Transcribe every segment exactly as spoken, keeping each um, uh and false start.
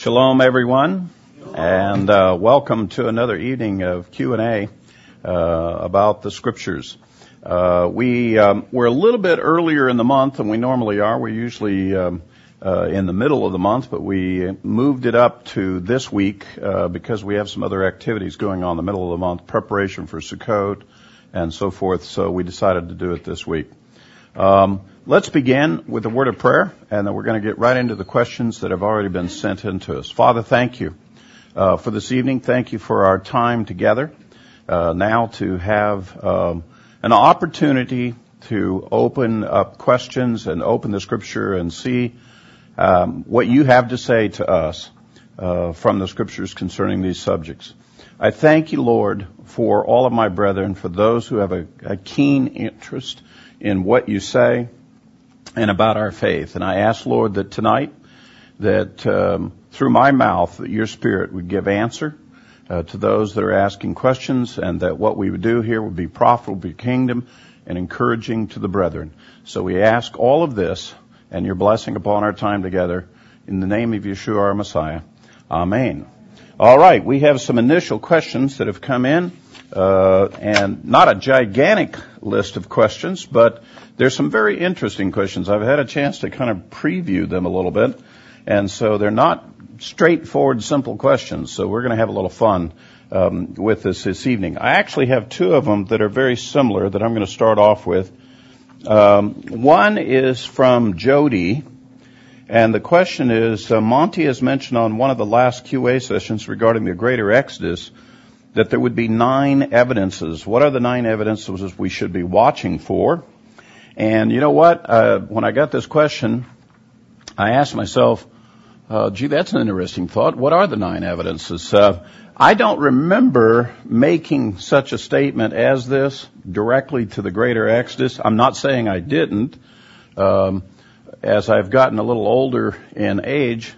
Shalom, everyone, and uh, welcome to another evening of Q and A uh, about the Scriptures. Uh, we um, we're a little bit earlier in the month than we normally are. We're usually um, uh, in the middle of the month, but we moved it up to this week uh, because we have some other activities going on in the middle of the month, preparation for Sukkot and so forth. So we decided to do it this week. Um, let's begin with a word of prayer, and then we're going to get right into the questions that have already been sent in to us. Father, thank you uh, for this evening. Thank you for our time together. Uh, now to have um, an opportunity to open up questions and open the Scripture and see um, what you have to say to us uh, from the Scriptures concerning these subjects. I thank you, Lord, for all of my brethren, for those who have a, a keen interest in what you say and about our faith. And I ask, Lord, that tonight, that um, through my mouth, that your Spirit would give answer uh, to those that are asking questions, and that what we would do here would be profitable to your kingdom and encouraging to the brethren. So we ask all of this and your blessing upon our time together in the name of Yeshua, our Messiah. Amen. All right, we have some initial questions that have come in. Uh, and not a gigantic list of questions, but there's some very interesting questions. I've had a chance to kind of preview them a little bit, and so they're not straightforward, simple questions. So we're going to have a little fun um, with this this evening. I actually have two of them that are very similar that I'm going to start off with. Um, one is from Jody, and the question is, uh, Monty has mentioned on one of the last Q A sessions regarding the greater Exodus that there would be nine evidences. What are the nine evidences we should be watching for? And you know what? Uh, when I got this question, I asked myself, uh, gee, that's an interesting thought. What are the nine evidences? Uh, I don't remember making such a statement as this directly to the greater Exodus. I'm not saying I didn't. Um, as I've gotten a little older in age,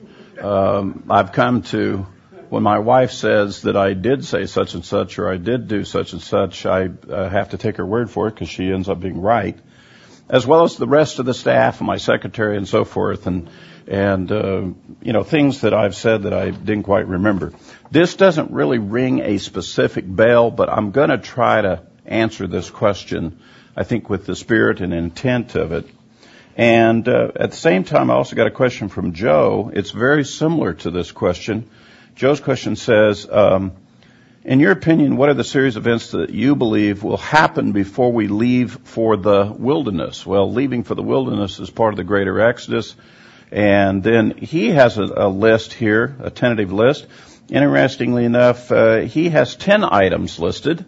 um, I've come to when my wife says that I did say such and such or I did do such and such, I uh, have to take her word for it because she ends up being right, as well as the rest of the staff and my secretary and so forth, and and uh, you know, things that I've said that I didn't quite remember. This doesn't really ring a specific bell, but I'm going to try to answer this question, I think, with the spirit and intent of it. And uh, at the same time, I also got a question from Joe. It's very similar to this question. Joe's question says, um, in your opinion, what are the series of events that you believe will happen before we leave for the wilderness? Well, leaving for the wilderness is part of the greater Exodus. And then he has a, a list here, a tentative list. Interestingly enough, uh, he has ten items listed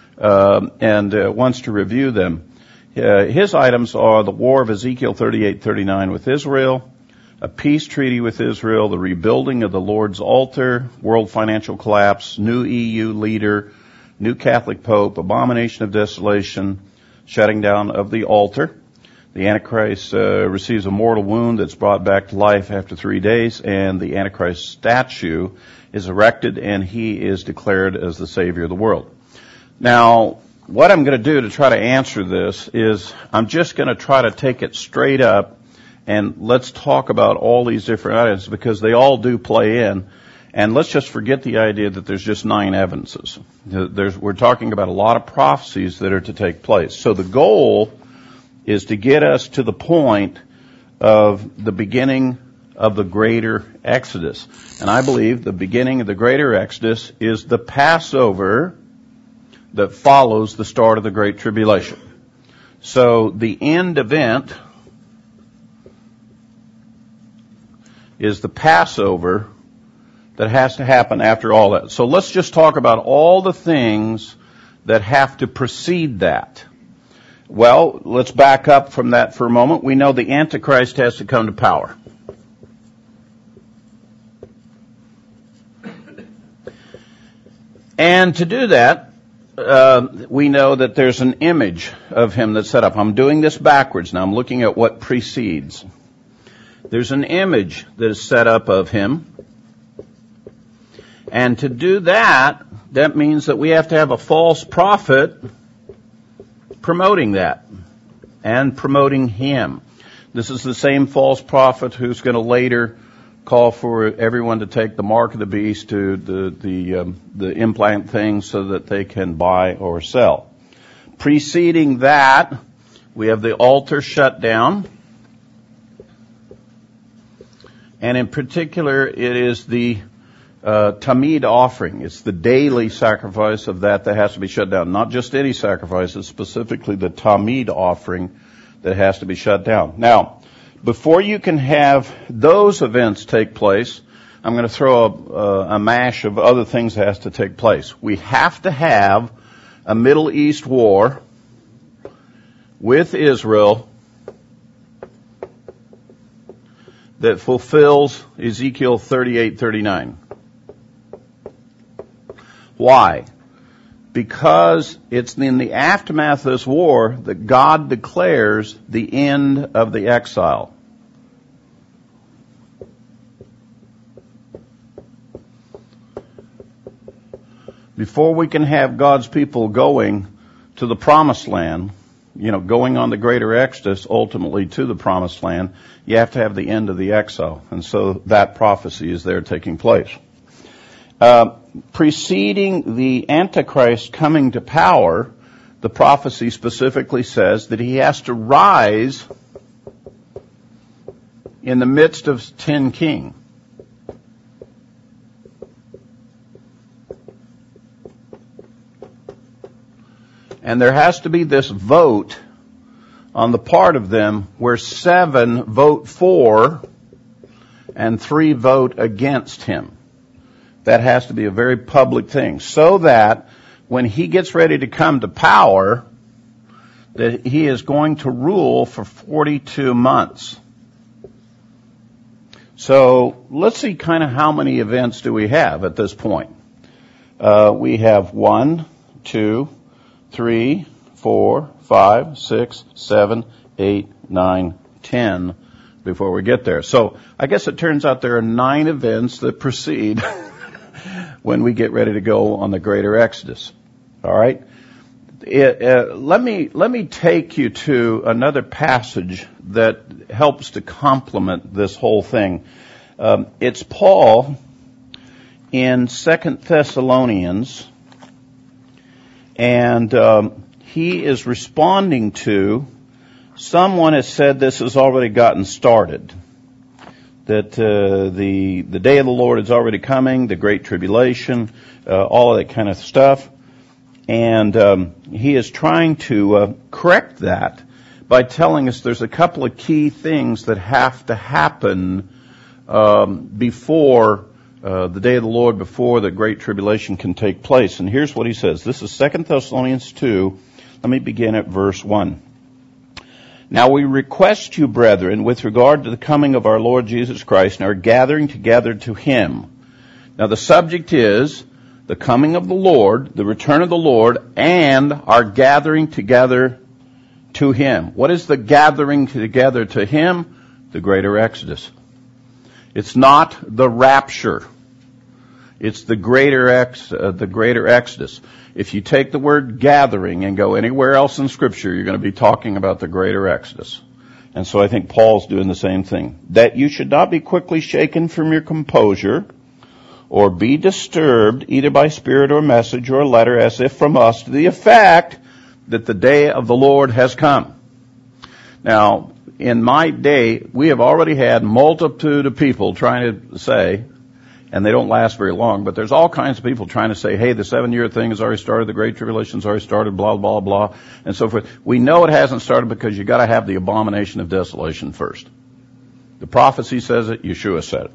um, and uh, wants to review them. Uh, his items are the war of Ezekiel thirty-eight thirty-nine with Israel, a peace treaty with Israel, the rebuilding of the Lord's altar, world financial collapse, new E U leader, new Catholic Pope, abomination of desolation, shutting down of the altar. The Antichrist uh, receives a mortal wound that's brought back to life after three days, and the Antichrist statue is erected, and he is declared as the Savior of the world. Now, what I'm going to do to try to answer this is I'm just going to try to take it straight up, and let's talk about all these different items because they all do play in. And let's just forget the idea that there's just nine evidences. There's, we're talking about a lot of prophecies that are to take place. So the goal is to get us to the point of the beginning of the greater Exodus. And I believe the beginning of the greater Exodus is the Passover that follows the start of the Great Tribulation. So the end event is the Passover that has to happen after all that. So let's just talk about all the things that have to precede that. Well, let's back up from that for a moment. We know the Antichrist has to come to power. And to do that, uh, we know that there's an image of him that's set up. I'm doing this backwards now. I'm looking at what precedes. There's an image that is set up of him. And to do that, that means that we have to have a false prophet promoting that and promoting him. This is the same false prophet who's going to later call for everyone to take the mark of the beast, to the the um, the implant things, so that they can buy or sell. Preceding that, we have the altar shut down, and in particular, it is the uh, tamid offering. It's the daily sacrifice of that that has to be shut down. Not just any sacrifices, specifically the tamid offering that has to be shut down. Now, before you can have those events take place, I'm going to throw a, a mash of other things that has to take place. We have to have a Middle East war with Israel that fulfills Ezekiel thirty-eight thirty-nine. Why? Because it's in the aftermath of this war that God declares the end of the exile. Before we can have God's people going to the promised land, you know, going on the greater exodus ultimately to the promised land, you have to have the end of the exile. And so that prophecy is there taking place. Uh, preceding the Antichrist coming to power, the prophecy specifically says that he has to rise in the midst of ten kings. And there has to be this vote on the part of them where seven vote for and three vote against him. That has to be a very public thing, so that when he gets ready to come to power, that he is going to rule for forty-two months. So let's see kind of how many events do we have at this point. Uh, we have one, two, three, four, five, six, seven, eight, nine, ten before we get there. So I guess it turns out there are nine events that precede when we get ready to go on the greater exodus. All right? It, uh, let me let me take you to another passage that helps to complement this whole thing. Um, it's Paul in Second Thessalonians, and um, he is responding to someone has said this has already gotten started. That uh, the the day of the Lord is already coming, the great tribulation, uh, all of that kind of stuff. And um, he is trying to uh, correct that by telling us there's a couple of key things that have to happen um, before uh, the day of the Lord, before the great tribulation can take place. And here's what he says. This is Second Thessalonians two. Let me begin at verse one. Now we request you, brethren, with regard to the coming of our Lord Jesus Christ and our gathering together to him. Now the subject is the coming of the Lord, the return of the Lord, and our gathering together to him. What is the gathering together to him? The greater exodus. It's not the rapture. It's the greater ex, uh, the greater exodus. If you take the word gathering and go anywhere else in Scripture, you're going to be talking about the greater exodus. And so I think Paul's doing the same thing. That you should not be quickly shaken from your composure, or be disturbed either by spirit or message or letter, as if from us, to the effect that the day of the Lord has come. Now, in my day, we have already had multitude of people trying to say, and they don't last very long, but there's all kinds of people trying to say, hey, the seven-year thing has already started, the Great Tribulation's already started, blah, blah, blah, and so forth. We know it hasn't started because you got to have the abomination of desolation first. The prophecy says it, Yeshua said it.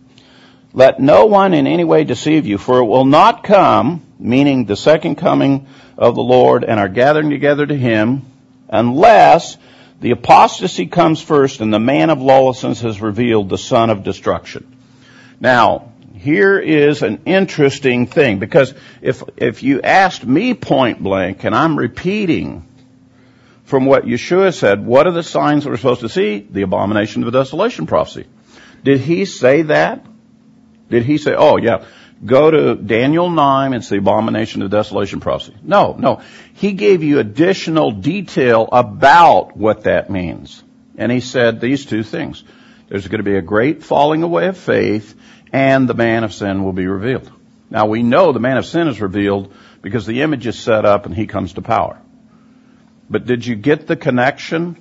Let no one in any way deceive you, for it will not come, meaning the second coming of the Lord and our gathering together to him, unless the apostasy comes first and the man of lawlessness has revealed the son of destruction. Now, here is an interesting thing, because if if you asked me point blank, and I'm repeating from what Yeshua said, what are the signs that we're supposed to see? The abomination of the desolation prophecy. Did he say that? Did he say, oh yeah, go to Daniel nine, it's the abomination of the desolation prophecy? No, no. He gave you additional detail about what that means. And he said these two things. There's going to be a great falling away of faith, and the man of sin will be revealed. Now, we know the man of sin is revealed because the image is set up and he comes to power. But did you get the connection?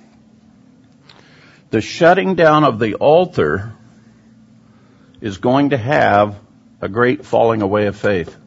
The shutting down of the altar is going to have a great falling away of faith.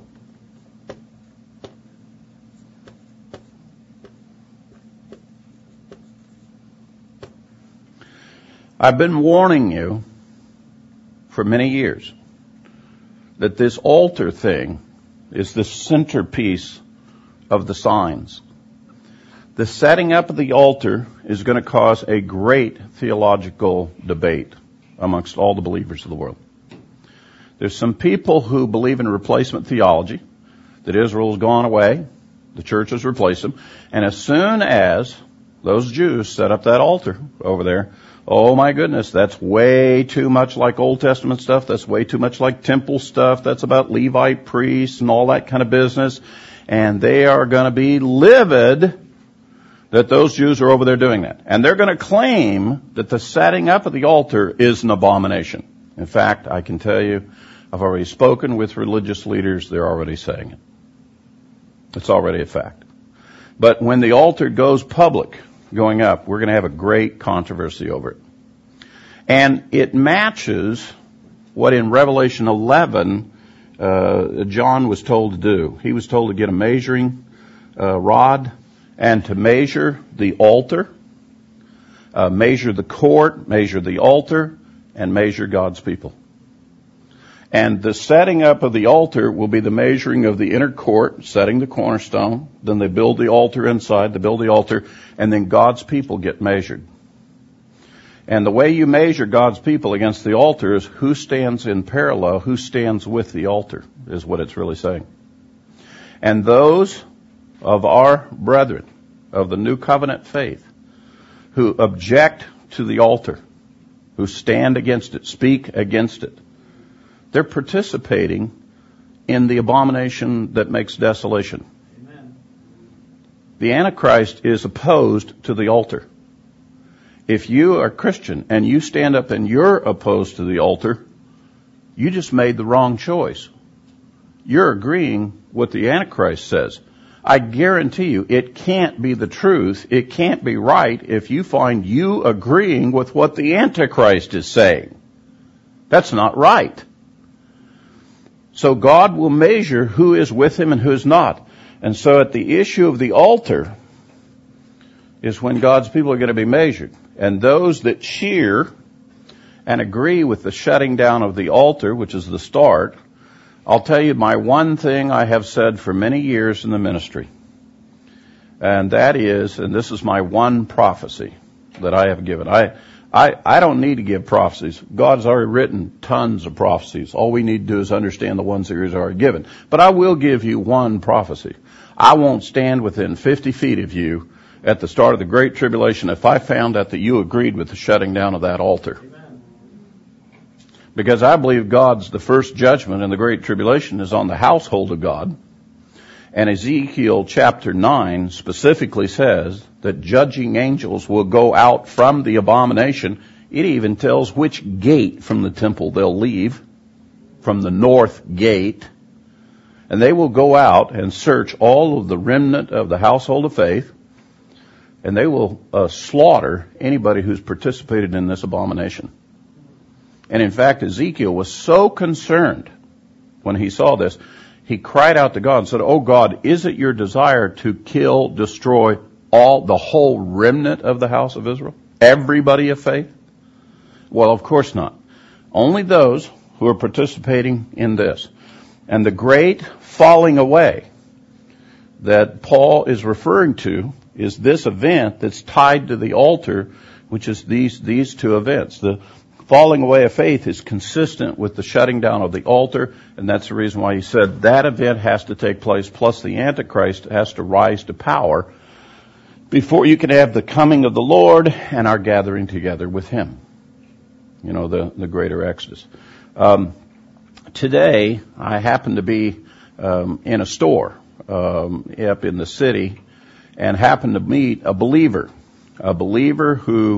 I've been warning you for many years that this altar thing is the centerpiece of the signs. The setting up of the altar is going to cause a great theological debate amongst all the believers of the world. There's some people who believe in replacement theology, that Israel has gone away, the church has replaced them, and as soon as those Jews set up that altar over there, oh my goodness, that's way too much like Old Testament stuff, that's way too much like temple stuff, that's about Levite priests and all that kind of business, and they are going to be livid that those Jews are over there doing that. And they're going to claim that the setting up of the altar is an abomination. In fact, I can tell you, I've already spoken with religious leaders, they're already saying it. It's already a fact. But when the altar goes public, going up, we're going to have a great controversy over it. And it matches what in Revelation eleven, uh, John was told to do. He was told to get a measuring uh, rod and to measure the altar, uh, measure the court, measure the altar, and measure God's people. And the setting up of the altar will be the measuring of the inner court, setting the cornerstone. Then they build the altar inside, they build the altar, and then God's people get measured. And the way you measure God's people against the altar is who stands in parallel, who stands with the altar, is what it's really saying. And those of our brethren of the new covenant faith who object to the altar, who stand against it, speak against it, they're participating in the abomination that makes desolation. Amen. The Antichrist is opposed to the altar. If you are Christian and you stand up and you're opposed to the altar, you just made the wrong choice. You're agreeing with the Antichrist says. I guarantee you it can't be the truth, it can't be right if you find you agreeing with what the Antichrist is saying. That's not right. So God will measure who is with him and who is not. And so at the issue of the altar is when God's people are going to be measured. And those that cheer and agree with the shutting down of the altar, which is the start, I'll tell you my one thing I have said for many years in the ministry. And that is, and this is my one prophecy that I have given. I, I, I don't need to give prophecies. God's already written tons of prophecies. All we need to do is understand the ones that He's already given. But I will give you one prophecy. I won't stand within fifty feet of you at the start of the Great Tribulation if I found out that you agreed with the shutting down of that altar. Amen. Because I believe God's, the first judgment in the Great Tribulation is on the household of God. And Ezekiel chapter nine specifically says that judging angels will go out from the abomination. It even tells which gate from the temple they'll leave, from the north gate. And they will go out and search all of the remnant of the household of faith, and they will uh, slaughter anybody who's participated in this abomination. And in fact, Ezekiel was so concerned when he saw this, he cried out to God and said, "Oh God, is it your desire to kill, destroy all, the whole remnant of the house of Israel? Everybody of faith?" Well, of course not. Only those who are participating in this. And the great falling away that Paul is referring to is this event that's tied to the altar, which is these, these two events. The falling away of faith is consistent with the shutting down of the altar, and that's the reason why he said that event has to take place, plus the Antichrist has to rise to power before you can have the coming of the Lord and our gathering together with Him. You know, the, the greater Exodus. Um, today, I happen to be um, in a store um, up in the city and happened to meet a believer, a believer who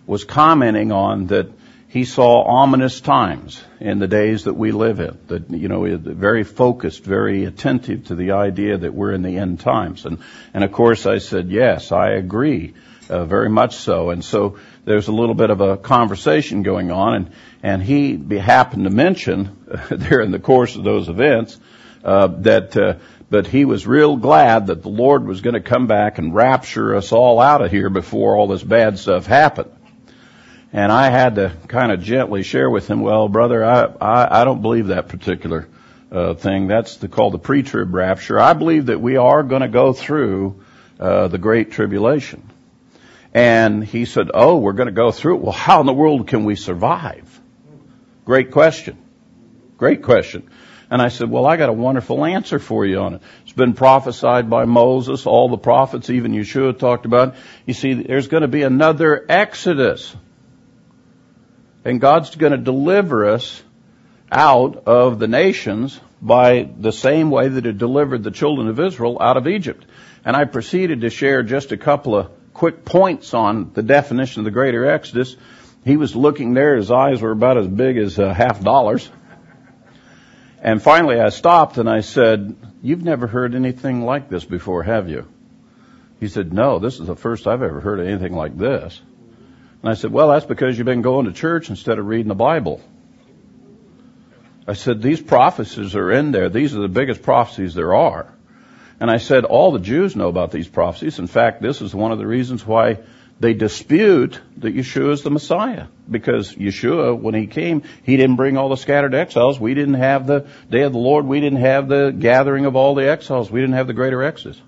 was commenting on that he saw ominous times in the days that we live in. That, you know, very focused, very attentive to the idea that we're in the end times. And, and of course I said, yes, I agree, uh, very much so. And so there's a little bit of a conversation going on, and, and he be, happened to mention uh, there in the course of those events, uh, that, uh, but he was real glad that the Lord was going to come back and rapture us all out of here before all this bad stuff happened. And I had to kind of gently share with him, well, brother, I, I, I don't believe that particular uh, thing. That's the, called the pre-trib rapture. I believe that we are going to go through uh, the Great Tribulation. And he said, oh, we're going to go through it. Well, how in the world can we survive? Great question. Great question. And I said, well, I got a wonderful answer for you on it. It's been prophesied by Moses, all the prophets, even Yeshua talked about it. You see, there's going to be another Exodus. And God's going to deliver us out of the nations by the same way that He delivered the children of Israel out of Egypt. And I proceeded to share just a couple of quick points on the definition of the greater Exodus. He was looking there, his eyes were about as big as uh, half dollars. And finally I stopped and I said, you've never heard anything like this before, have you? He said, no, this is the first I've ever heard of anything like this. And I said, well, that's because you've been going to church instead of reading the Bible. I said, these prophecies are in there. These are the biggest prophecies there are. And I said, all the Jews know about these prophecies. In fact, this is one of the reasons why they dispute that Yeshua is the Messiah. Because Yeshua, when He came, He didn't bring all the scattered exiles. We didn't have the day of the Lord. We didn't have the gathering of all the exiles. We didn't have the greater Exodus.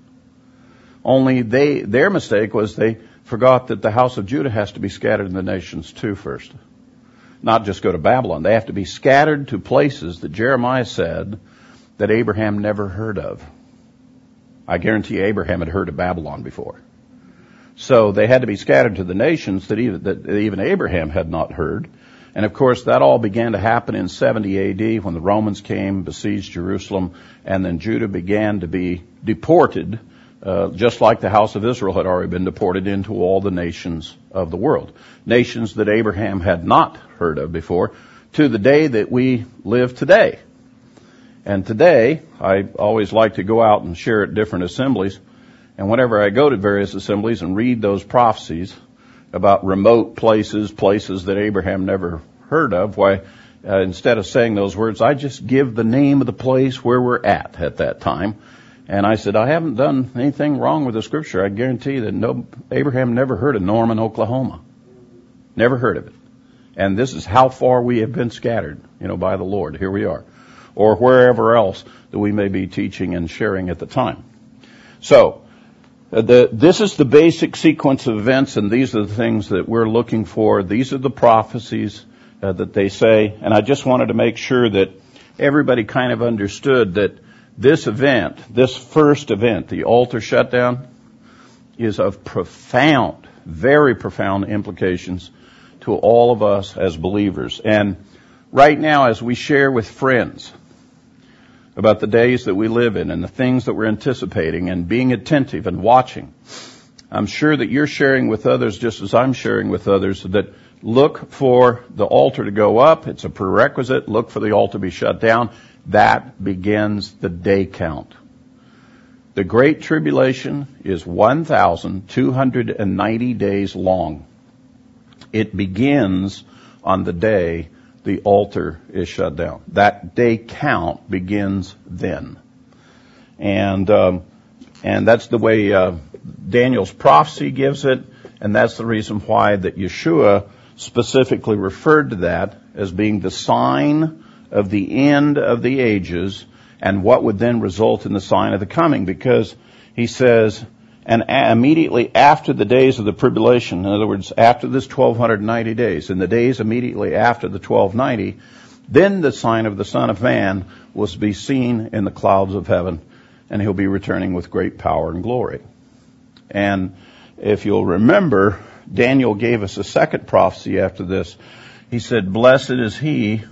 Only they, their mistake was they forgot that the house of Judah has to be scattered in the nations too first. Not just go to Babylon. They have to be scattered to places that Jeremiah said that Abraham never heard of. I guarantee Abraham had heard of Babylon before. So they had to be scattered to the nations that even, that even Abraham had not heard. And of course that all began to happen in seventy A D when the Romans came, besieged Jerusalem, and then Judah began to be deported, Uh, just like the house of Israel had already been deported into all the nations of the world. Nations that Abraham had not heard of before, to the day that we live today. And today, I always like to go out and share at different assemblies. And whenever I go to various assemblies and read those prophecies about remote places, places that Abraham never heard of, why, uh, instead of saying those words, I just give the name of the place where we're at at that time. And I said, I haven't done anything wrong with the scripture. I guarantee that no, Abraham never heard of Norman, Oklahoma. Never heard of it. And this is how far we have been scattered, you know, by the Lord. Here we are. Or wherever else that we may be teaching and sharing at the time. So, uh, the, this is the basic sequence of events, and these are the things that we're looking for. These are the prophecies uh, that they say. And I just wanted to make sure that everybody kind of understood that this event, this first event, the altar shutdown, is of profound, very profound implications to all of us as believers. And right now, as we share with friends about the days that we live in and the things that we're anticipating and being attentive and watching, I'm sure that you're sharing with others just as I'm sharing with others that look for the altar to go up. It's a prerequisite. Look for the altar to be shut down. That begins the day count. The Great Tribulation is one thousand two hundred ninety days long. It begins on the day the altar is shut down. That day count begins then. And um, and that's the way uh, Daniel's prophecy gives it, and that's the reason why that Yeshua specifically referred to that as being the sign of the end of the ages, and what would then result in the sign of the coming, because he says, and immediately after the days of the tribulation, in other words, after this twelve ninety days, in the days immediately after the twelve ninety, then the sign of the Son of Man was to be seen in the clouds of heaven, and he'll be returning with great power and glory. And if you'll remember, Daniel gave us a second prophecy after this. He said, blessed is he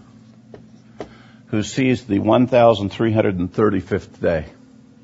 who sees the one thousand three hundred thirty-fifth day.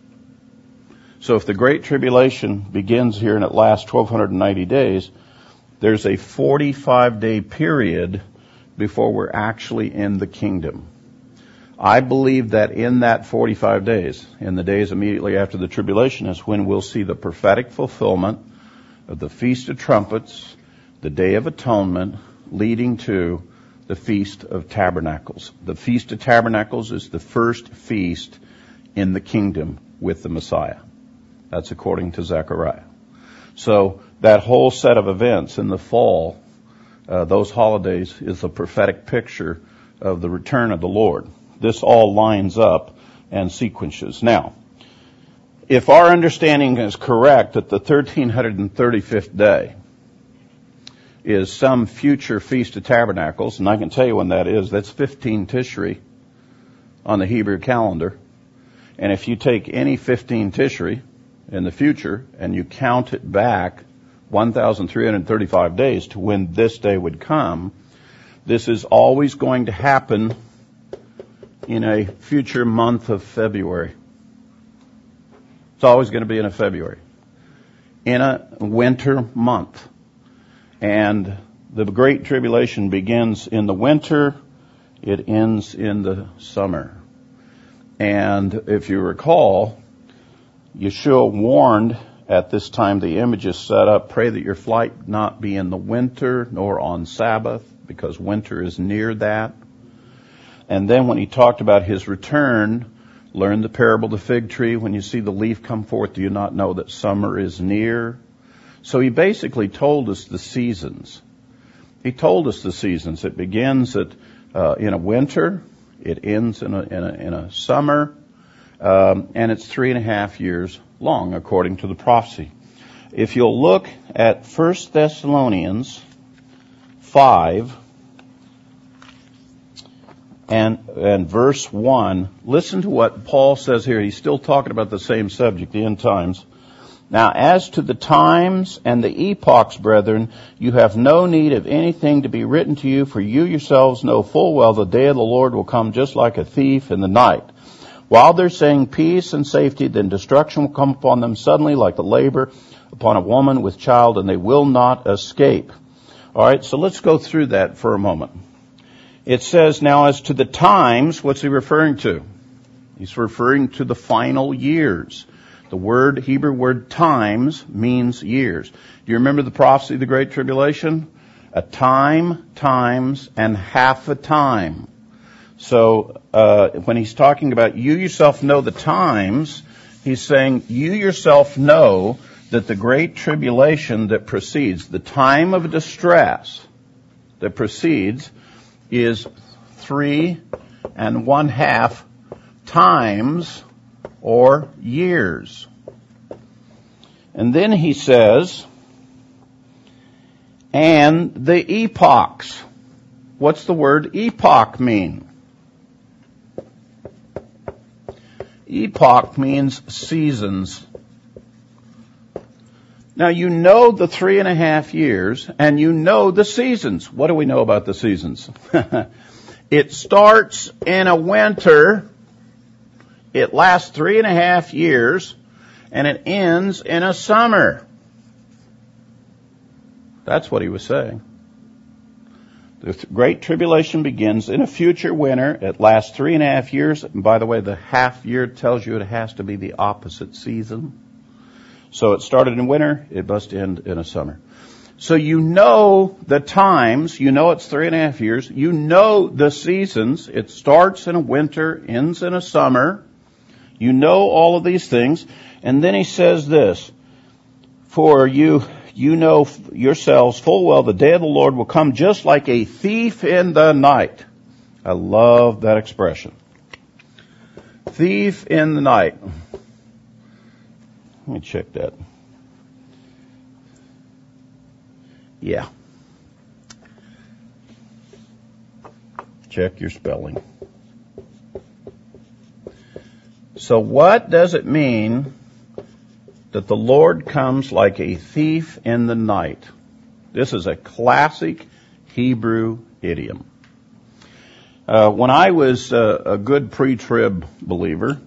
So if the Great Tribulation begins here and it lasts twelve ninety days, there's a forty-five day period before we're actually in the kingdom. I believe that in that forty-five days, in the days immediately after the tribulation, is when we'll see the prophetic fulfillment of the Feast of Trumpets, the Day of Atonement, leading to the Feast of Tabernacles. The Feast of Tabernacles is the first feast in the kingdom with the Messiah. That's according to Zechariah. So that whole set of events in the fall, uh, those holidays, is a prophetic picture of the return of the Lord. This all lines up and sequences. Now, if our understanding is correct that the one thousand three hundred thirty-fifth day is some future Feast of Tabernacles, and I can tell you when that is, that's fifteen Tishri on the Hebrew calendar. And if you take any fifteen Tishri in the future and you count it back one thousand three hundred thirty-five days to when this day would come, this is always going to happen in a future month of February. It's always going to be in a February, in a winter month. And the Great Tribulation begins in the winter, it ends in the summer. And if you recall, Yeshua warned at this time the image is set up, pray that your flight not be in the winter nor on Sabbath, because winter is near that. And then when he talked about his return, learn the parable of the fig tree. When you see the leaf come forth, do you not know that summer is near? So he basically told us the seasons. He told us the seasons. It begins at uh, in a winter. It ends in a, in a, in a summer. Um, and it's three and a half years long, according to the prophecy. If you'll look at First Thessalonians five, And, and verse one, listen to what Paul says here. He's still talking about the same subject, the end times. Now, as to the times and the epochs, brethren, you have no need of anything to be written to you, for you yourselves know full well the day of the Lord will come just like a thief in the night. While they're saying peace and safety, then destruction will come upon them suddenly like the labor upon a woman with child, and they will not escape. All right, so let's go through that for a moment. It says, now as to the times, what's he referring to? He's referring to the final years. The word, Hebrew word times means years. Do you remember the prophecy of the Great Tribulation? A time, times, and half a time. So uh, when he's talking about you yourself know the times, he's saying you yourself know that the Great Tribulation that precedes, the time of distress that precedes, is three and one half times or years. And then he says, and the epochs. What's the word epoch mean? Epoch means seasons. Now you know the three and a half years, and you know the seasons. What do we know about the seasons? It starts in a winter, it lasts three and a half years, and it ends in a summer. That's what he was saying. The Great Tribulation begins in a future winter. It lasts three and a half years. And by the way, the half year tells you it has to be the opposite season. So it started in winter, it must end in a summer. So you know the times, you know it's three and a half years, you know the seasons, it starts in a winter, ends in a summer, you know all of these things, and then he says this, for you, you know yourselves full well the day of the Lord will come just like a thief in the night. I love that expression. Thief in the night. Let me check that. Yeah. Check your spelling. So what does it mean that the Lord comes like a thief in the night? This is a classic Hebrew idiom. Uh, when I was uh, a good pre-trib believer,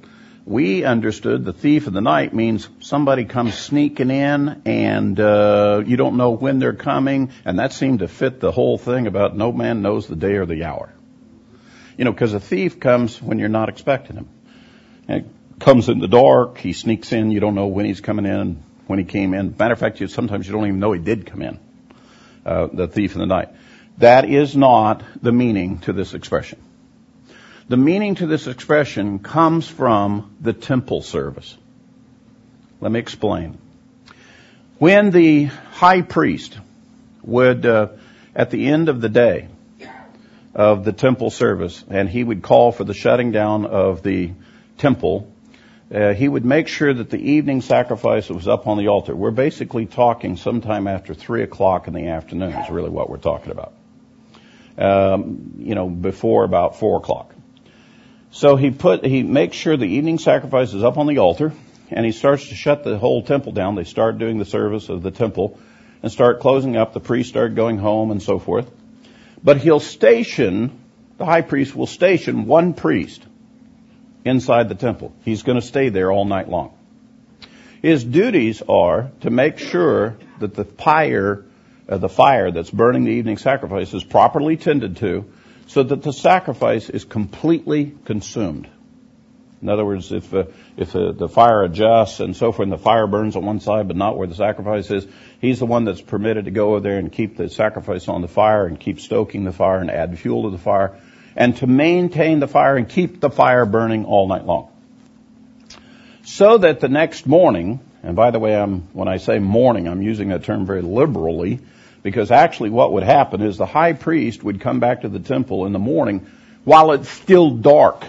We understood the thief in the night means somebody comes sneaking in and uh, you don't know when they're coming, and that seemed to fit the whole thing about no man knows the day or the hour. You know, because a thief comes when you're not expecting him. And it comes in the dark, he sneaks in, you don't know when he's coming in, when he came in. Matter of fact, you, sometimes you don't even know he did come in, uh, the thief in the night. That is not the meaning to this expression. The meaning to this expression comes from the temple service. Let me explain. When the high priest would, uh, at the end of the day of the temple service, and he would call for the shutting down of the temple, uh, he would make sure that the evening sacrifice was up on the altar. We're basically talking sometime after three o'clock in the afternoon is really what we're talking about. Um, you know, before about four o'clock. So he put, he makes sure the evening sacrifice is up on the altar, and he starts to shut the whole temple down. They start doing the service of the temple and start closing up. The priests start going home and so forth. But he'll station, the high priest will station one priest inside the temple. He's going to stay there all night long. His duties are to make sure that the fire, uh, the fire that's burning the evening sacrifice is properly tended to, so that the sacrifice is completely consumed. In other words, if uh, if uh, the fire adjusts and so forth, and the fire burns on one side but not where the sacrifice is, he's the one that's permitted to go over there and keep the sacrifice on the fire and keep stoking the fire and add fuel to the fire, and to maintain the fire and keep the fire burning all night long. So that the next morning, and by the way, I'm when I say morning, I'm using that term very liberally, because actually what would happen is the high priest would come back to the temple in the morning while it's still dark.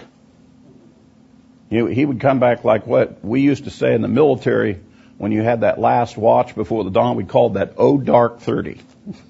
He would come back like what we used to say in the military when you had that last watch before the dawn. We called that oh dark thirty.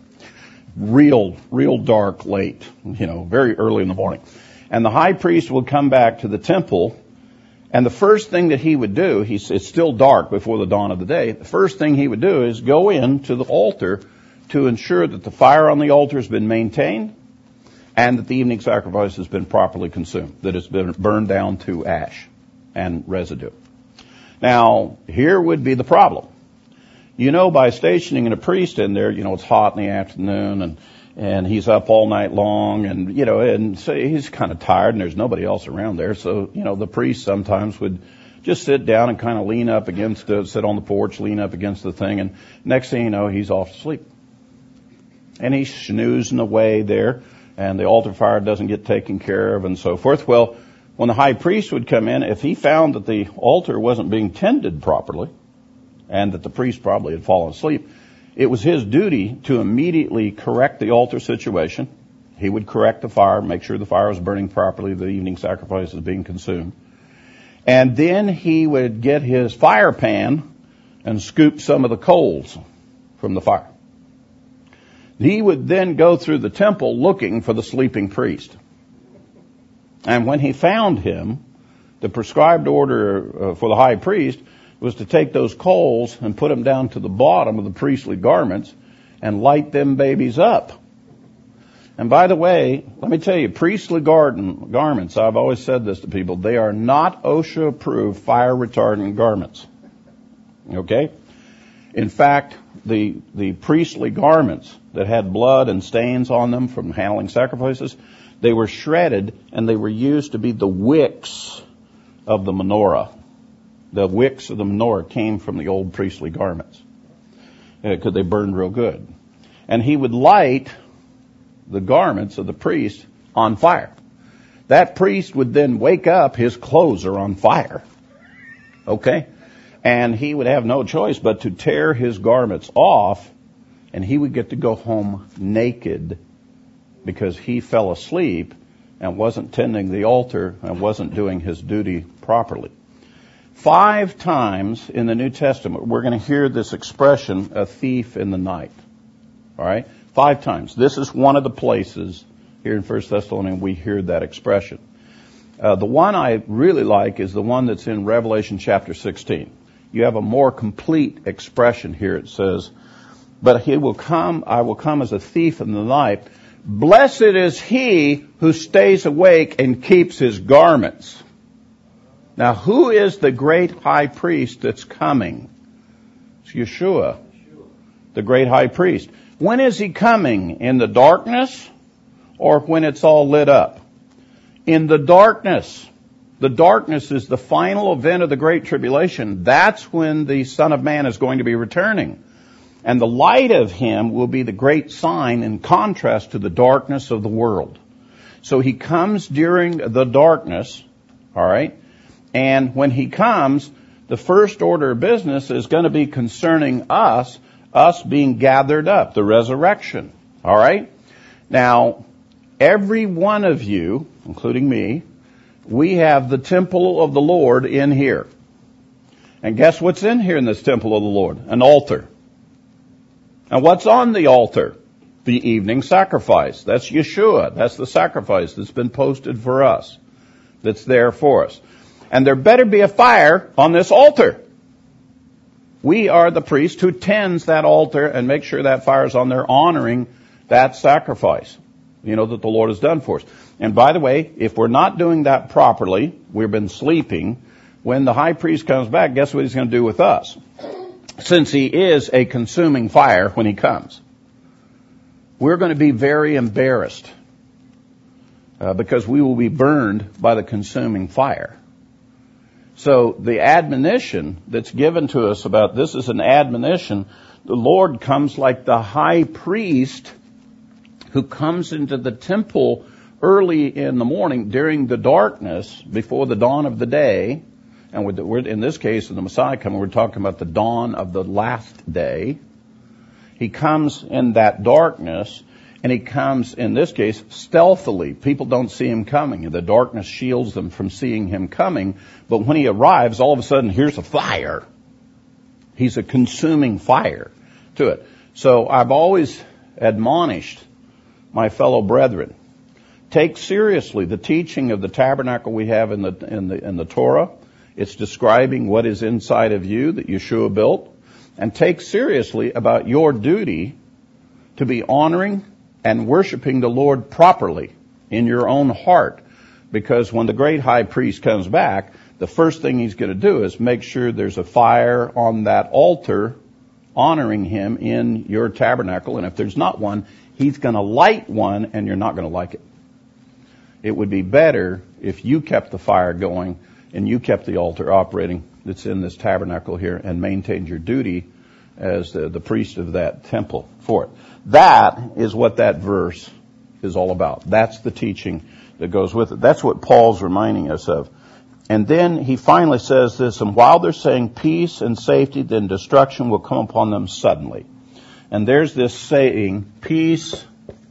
Real, real dark late, you know, very early in the morning. And the high priest would come back to the temple, and the first thing that he would do, he's, it's still dark before the dawn of the day, the first thing he would do is go in to the altar to ensure that the fire on the altar has been maintained and that the evening sacrifice has been properly consumed, that it's been burned down to ash and residue. Now, here would be the problem. You know, by stationing a priest in there, you know, it's hot in the afternoon and, and he's up all night long and, you know, and so he's kind of tired and there's nobody else around there. So, you know, the priest sometimes would just sit down and kind of lean up against the, sit on the porch, lean up against the thing, and next thing you know, he's off to sleep. And he's snoozing away there, and the altar fire doesn't get taken care of and so forth. Well, when the high priest would come in, if he found that the altar wasn't being tended properly and that the priest probably had fallen asleep, it was his duty to immediately correct the altar situation. He would correct the fire, make sure the fire was burning properly, the evening sacrifice was being consumed. And then he would get his fire pan and scoop some of the coals from the fire. He would then go through the temple looking for the sleeping priest. And when he found him, the prescribed order uh, for the high priest was to take those coals and put them down to the bottom of the priestly garments and light them babies up. And by the way, let me tell you, priestly garden, garments, I've always said this to people, they are not OSHA-approved fire retardant garments. Okay? In fact, the the priestly garments that had blood and stains on them from handling sacrifices, they were shredded and they were used to be the wicks of the menorah. The wicks of the menorah came from the old priestly garments because uh, they burned real good. And he would light the garments of the priest on fire. That priest would then wake up, his clothes are on fire. Okay? And he would have no choice but to tear his garments off, and he would get to go home naked because he fell asleep and wasn't tending the altar and wasn't doing his duty properly. Five times in the New Testament, we're going to hear this expression, a thief in the night. All right? Five times. This is one of the places here in First Thessalonians we hear that expression. Uh, the one I really like is the one that's in Revelation chapter sixteen. You have a more complete expression here. It says, but he will come, I will come as a thief in the night. Blessed is he who stays awake and keeps his garments. Now, who is the great high priest that's coming? It's Yeshua, the great high priest. When is he coming? In the darkness or when it's all lit up? In the darkness. The darkness is the final event of the Great Tribulation. That's when the Son of Man is going to be returning. And the light of him will be the great sign in contrast to the darkness of the world. So he comes during the darkness, all right? And when he comes, the first order of business is going to be concerning us, us being gathered up, the resurrection, all right? Now, every one of you, including me, we have the temple of the Lord in here. And guess what's in here in this temple of the Lord? An altar. And what's on the altar? The evening sacrifice. That's Yeshua. That's the sacrifice that's been posted for us. That's there for us. And there better be a fire on this altar. We are the priest who tends that altar and make sure that fire is on there, honoring that sacrifice, you know, that the Lord has done for us. And by the way, if we're not doing that properly, we've been sleeping, when the high priest comes back, guess what he's going to do with us? Since he is a consuming fire when he comes. We're going to be very embarrassed uh, because we will be burned by the consuming fire. So the admonition that's given to us about this is an admonition. The Lord comes like the high priest who comes into the temple early in the morning during the darkness before the dawn of the day. And we're, we're, in this case, in the Messiah coming, we're talking about the dawn of the last day. He comes in that darkness, and he comes, in this case, stealthily. People don't see him coming. The darkness shields them from seeing him coming. But when he arrives, all of a sudden, here's a fire. He's a consuming fire to it. So I've always admonished my fellow brethren, take seriously the teaching of the tabernacle we have in the in the in the Torah. It's describing what is inside of you that Yeshua built. And take seriously about your duty to be honoring and worshiping the Lord properly in your own heart. Because when the great high priest comes back, the first thing he's going to do is make sure there's a fire on that altar honoring him in your tabernacle. And if there's not one, he's going to light one, and you're not going to like it. It would be better if you kept the fire going and you kept the altar operating that's in this tabernacle here and maintained your duty as the, the priest of that temple for it. That is what that verse is all about. That's the teaching that goes with it. That's what Paul's reminding us of. And then he finally says this, and while they're saying peace and safety, then destruction will come upon them suddenly. And there's this saying, peace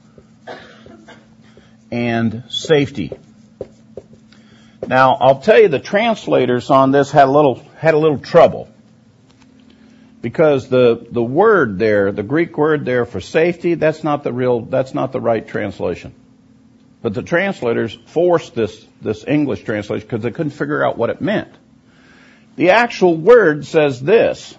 and safety. Now, I'll tell you, the translators on this had a little had a little trouble, because the the word there, the Greek word there for safety, that's not the real, that's not the right translation. But the translators forced this this English translation because they couldn't figure out what it meant. The actual word says this.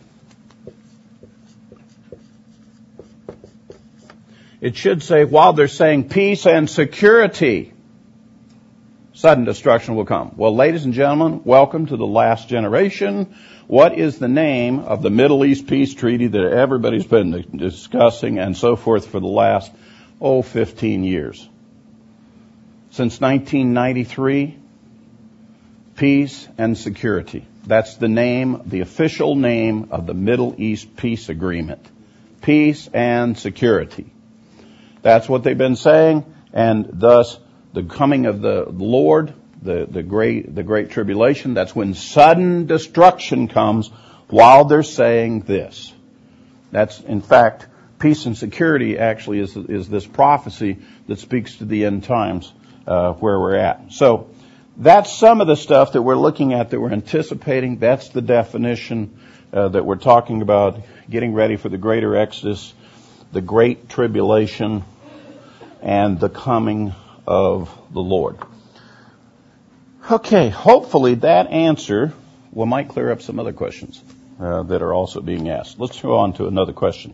It should say, while they're saying peace and security, sudden destruction will come. Well, ladies and gentlemen, welcome to the last generation. What is the name of the Middle East peace treaty that everybody's been discussing and so forth for the last, oh, fifteen years? Since nineteen ninety-three, peace and security. That's the name, the official name of the Middle East peace agreement. Peace and security. That's what they've been saying, and thus the coming of the Lord, the, the great the great tribulation, that's when sudden destruction comes while they're saying this. That's, in fact, peace and security actually is is this prophecy that speaks to the end times uh, where we're at. So that's some of the stuff that we're looking at, that we're anticipating. That's the definition uh, that we're talking about, getting ready for the greater exodus, the great tribulation, and the coming of the Lord. Okay, hopefully that answer will might clear up some other questions uh, that are also being asked. Let's go on to another question.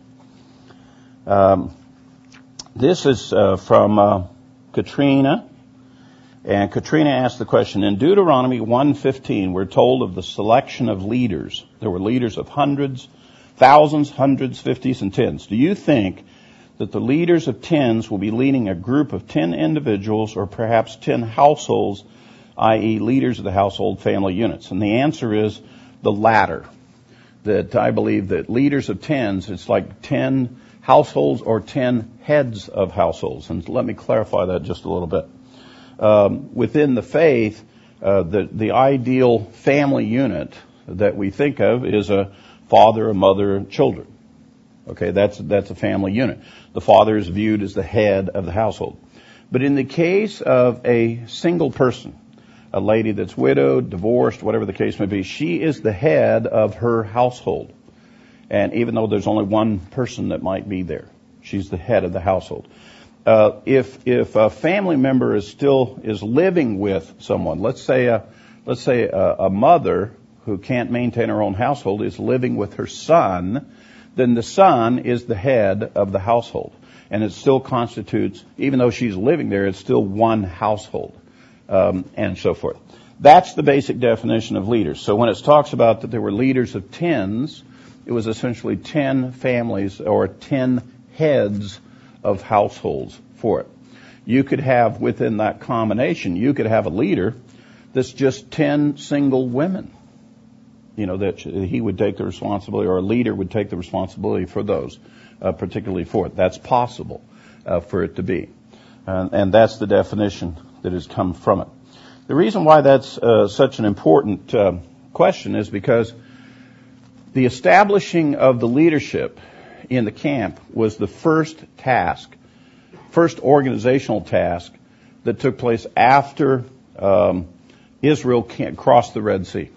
Um, this is uh, from uh, Katrina, And Katrina asked the question, in Deuteronomy one fifteen, we're told of the selection of leaders. There were leaders of hundreds, thousands, hundreds, fifties, and tens. Do you think that the leaders of tens will be leading a group of ten individuals or perhaps ten households, that is leaders of the household family units? And the answer is the latter. That I believe that leaders of tens, it's like ten households or ten heads of households. And let me clarify that just a little bit. Um, within the faith, uh, the, the ideal family unit that we think of is a father, a mother, children. Okay, that's, that's a family unit. The father is viewed as the head of the household. But in the case of a single person, a lady that's widowed, divorced, whatever the case may be, she is the head of her household. And even though there's only one person that might be there, she's the head of the household. Uh, if, if a family member is still, is living with someone, let's say a, let's say a, a mother who can't maintain her own household is living with her son, then the son is the head of the household. And it still constitutes, even though she's living there, it's still one household, um, and so forth. That's the basic definition of leaders. So when it talks about that there were leaders of tens, it was essentially ten families or ten heads of households for it. You could have, within that combination, you could have a leader that's just ten single women. You know, that he would take the responsibility, or a leader would take the responsibility for those, uh, particularly for it. That's possible uh, for it to be. Uh, and that's the definition that has come from it. The reason why that's uh, such an important uh, question is because the establishing of the leadership in the camp was the first task, first organizational task that took place after um, Israel crossed the Red Sea.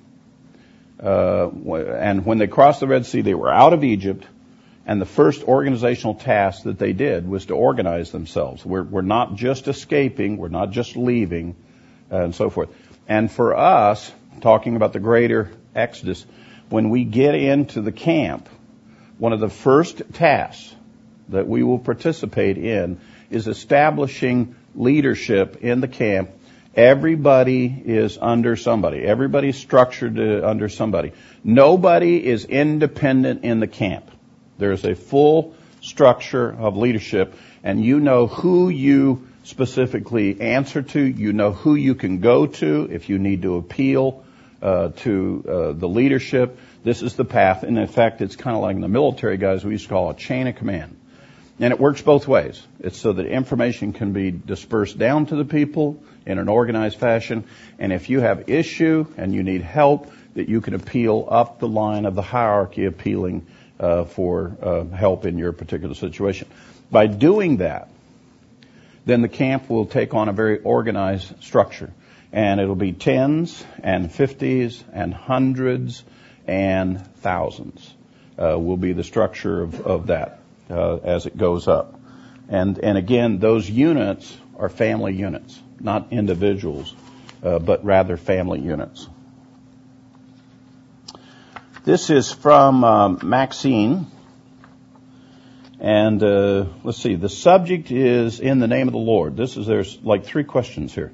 Uh, and when they crossed the Red Sea, they were out of Egypt, and the first organizational task that they did was to organize themselves. We're, we're not just escaping, we're not just leaving, uh, and so forth. And for us, talking about the greater Exodus, when we get into the camp, one of the first tasks that we will participate in is establishing leadership in the camp. Everybody is under somebody. Everybody's structured uh, under somebody. Nobody is independent in the camp. There's a full structure of leadership, and you know who you specifically answer to. You know who you can go to if you need to appeal uh, to uh, the leadership. This is the path. And in fact, it's kind of like in the military, guys, we used to call a chain of command. And it works both ways. It's so that information can be dispersed down to the people in an organized fashion. And if you have issue and you need help, that you can appeal up the line of the hierarchy, appealing uh, for uh, help in your particular situation. By doing that, then the camp will take on a very organized structure. And it'll be tens and fifties and hundreds and thousands uh, will be the structure of, of that. Uh, as it goes up. And, and again, those units are family units, not individuals, uh, but rather family units. This is from um, Maxine. And uh, let's see, the subject is in the name of the Lord. This is, there's like three questions here.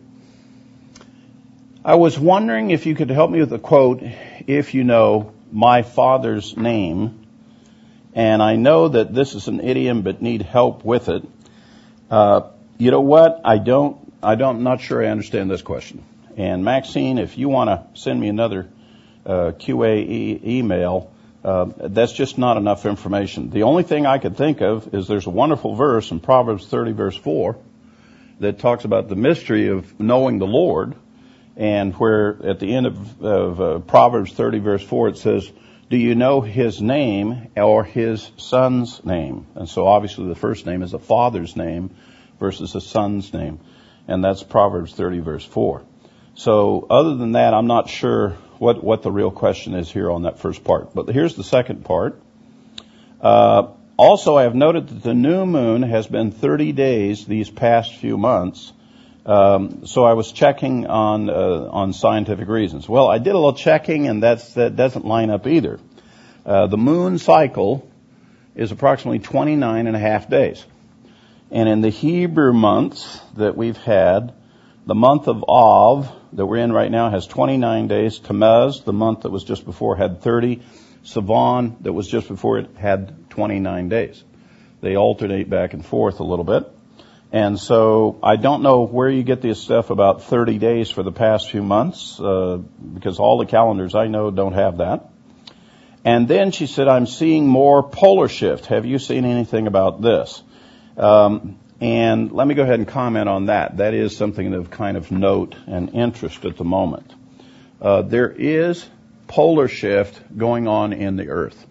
I was wondering if you could help me with a quote, if you know my Father's name. And I know that this is an idiom, but need help with it. Uh, you know what? I don't, I don't, I'm not sure I understand this question. And Maxine, if you want to send me another uh, Q A e- email, uh, that's just not enough information. The only thing I could think of is there's a wonderful verse in Proverbs thirty, verse four, that talks about the mystery of knowing the Lord, and where at the end of, of uh, Proverbs thirty, verse four, it says, do you know his name or his son's name? And so obviously the first name is the father's name versus the son's name. And that's Proverbs thirty, verse four. So other than that, I'm not sure what, what the real question is here on that first part. But here's the second part. Uh, also, I have noted that the new moon has been thirty days these past few months. Um, so I was checking on uh, on scientific reasons. Well, I did a little checking, and that's, that doesn't line up either. Uh, the moon cycle is approximately twenty-nine and a half days. And in the Hebrew months that we've had, The month of Av that we're in right now has twenty-nine days. Tammuz, the month that was just before, had thirty. Sivan, that was just before it, had twenty-nine days. They alternate back and forth a little bit. And so I don't know where you get this stuff about thirty days for the past few months, uh, because all the calendars I know don't have that. And then she said, I'm seeing more polar shift. Have you seen anything about this? Um, and let me go ahead and comment on that. That is something of kind of note and interest at the moment. Uh, there is polar shift going on in the earth.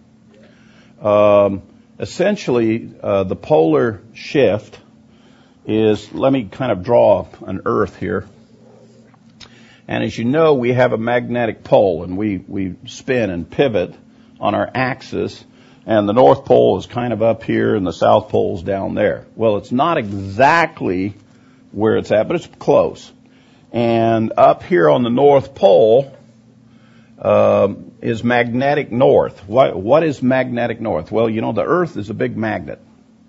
Um, essentially, uh, the polar shift is, let me kind of draw an earth here. And as you know, we have a magnetic pole, and we, we spin and pivot on our axis, and the North Pole is kind of up here, and the South Pole is down there. Well, it's not exactly where it's at, but it's close. And up here on the North Pole um, is magnetic north. What, what is magnetic north? Well, you know, the Earth is a big magnet.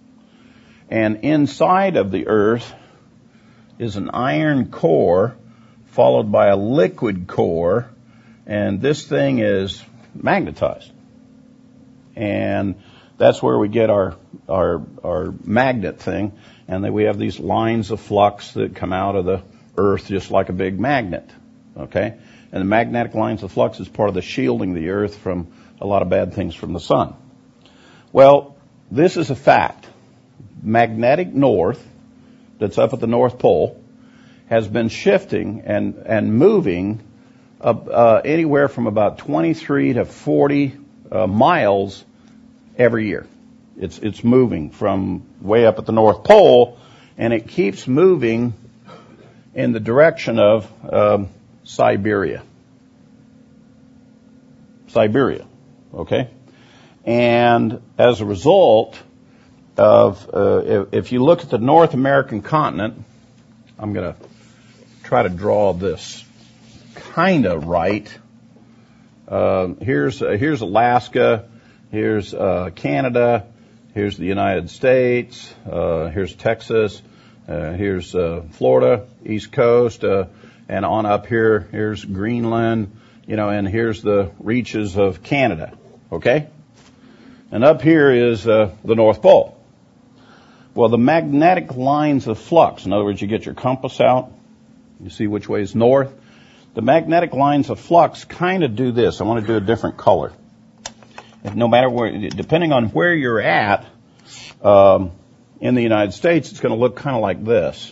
And inside of the Earth is an iron core followed by a liquid core, and this thing is magnetized. And that's where we get our our our magnet thing, and then we have these lines of flux that come out of the Earth just like a big magnet, okay? And the magnetic lines of flux is part of the shielding the Earth from a lot of bad things from the sun. Well, this is a fact. Magnetic north, that's up at the North Pole, has been shifting and, and moving uh, uh, anywhere from about twenty-three to forty uh, miles every year. It's, it's moving from way up at the North Pole, and it keeps moving in the direction of um, Siberia. Siberia, okay? And as a result of, uh, if, if you look at the North American continent, I'm going to try to draw this kind of right. Uh, here's uh, here's Alaska, here's uh, Canada, here's the United States, uh, here's Texas, uh, here's uh, Florida, East Coast, uh, and on up here, here's Greenland, you know, and here's the reaches of Canada, okay? And up here is uh, the North Pole. Well, the magnetic lines of flux, in other words, you get your compass out, you see which way is north. The magnetic lines of flux kind of do this. I want to do a different color. If no matter where, depending on where you're at um, in the United States, it's going to look kind of like this.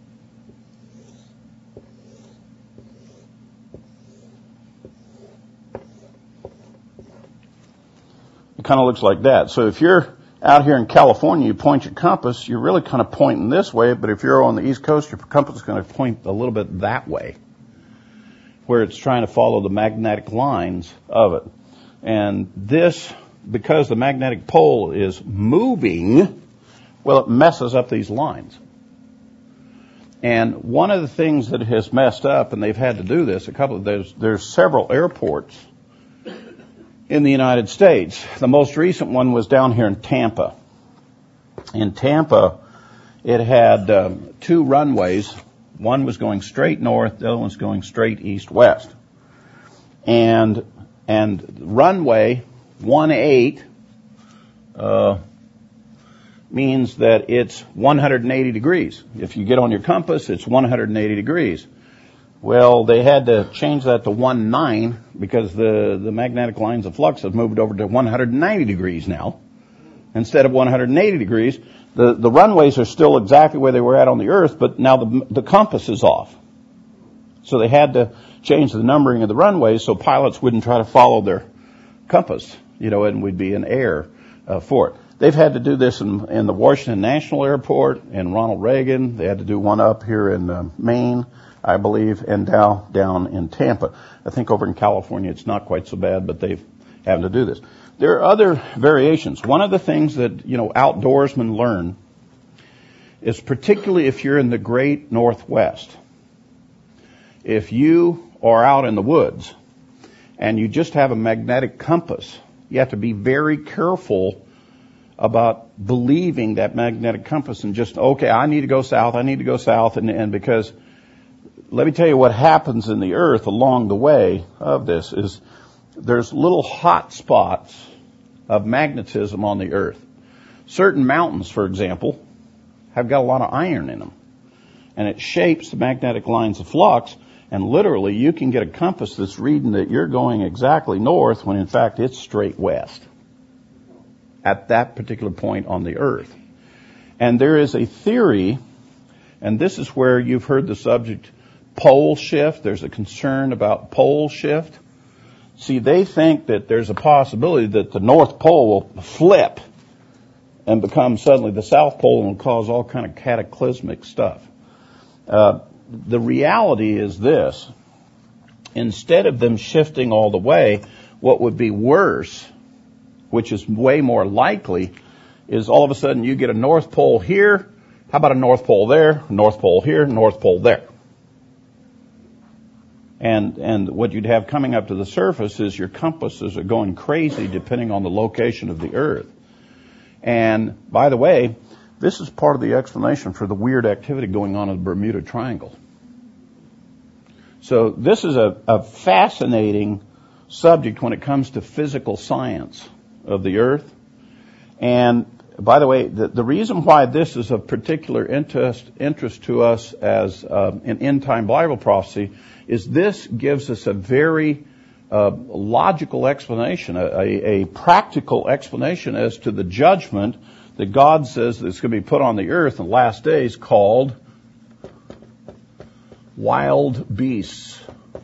It kind of looks like that. So if you're out here in California, you point your compass, you're really kind of pointing this way, but if you're on the East Coast, your compass is going to point a little bit that way, where it's trying to follow the magnetic lines of it. And this, because the magnetic pole is moving, well, it messes up these lines. And one of the things that has messed up, and they've had to do this, a couple of, there's, there's several airports in the United States. The most recent one was down here in Tampa. In Tampa, it had um, two runways. One was going straight north, the other one's going straight east-west. And and runway one eight uh, means that it's one hundred eighty degrees. If you get on your compass, it's one hundred eighty degrees. Well, they had to change that to one nine because the, the magnetic lines of flux have moved over to one hundred ninety degrees now instead of one hundred eighty degrees. The, the runways are still exactly where they were at on the Earth, but now the, the compass is off. So they had to change the numbering of the runways so pilots wouldn't try to follow their compass, you know, and we'd be in air uh, for it. They've had to do this in, in the Washington National Airport, in Ronald Reagan. They had to do one up here in uh, Maine, I believe, and down, down in Tampa. I think over in California it's not quite so bad, but they've having to do this. There are other variations. One of the things that, you know, outdoorsmen learn is, particularly if you're in the great Northwest, if you are out in the woods and you just have a magnetic compass, you have to be very careful about believing that magnetic compass and just, okay, I need to go south, I need to go south, and, and because let me tell you what happens in the earth along the way of this is there's little hot spots of magnetism on the earth. Certain mountains, for example, have got a lot of iron in them. And it shapes the magnetic lines of flux. And literally, you can get a compass that's reading that you're going exactly north when in fact it's straight west at that particular point on the earth. And there is a theory, and this is where you've heard the subject pole shift. There's a concern about pole shift. See, they think that there's a possibility that the North Pole will flip and become suddenly the South Pole and will cause all kind of cataclysmic stuff. Uh, the reality is this. Instead of them shifting all the way, what would be worse, which is way more likely, is all of a sudden you get a North Pole here. How about a North Pole there, North Pole here, North Pole there? And and what you'd have coming up to the surface is your compasses are going crazy depending on the location of the earth. And by the way, this is part of the explanation for the weird activity going on in the Bermuda Triangle. So this is a, a fascinating subject when it comes to physical science of the earth. And by the way, the, the reason why this is of particular interest, interest to us as uh, an end-time Bible prophecy is this gives us a very uh, logical explanation, a, a, a practical explanation as to the judgment that God says that's going to be put on the earth in the last days called wild beasts.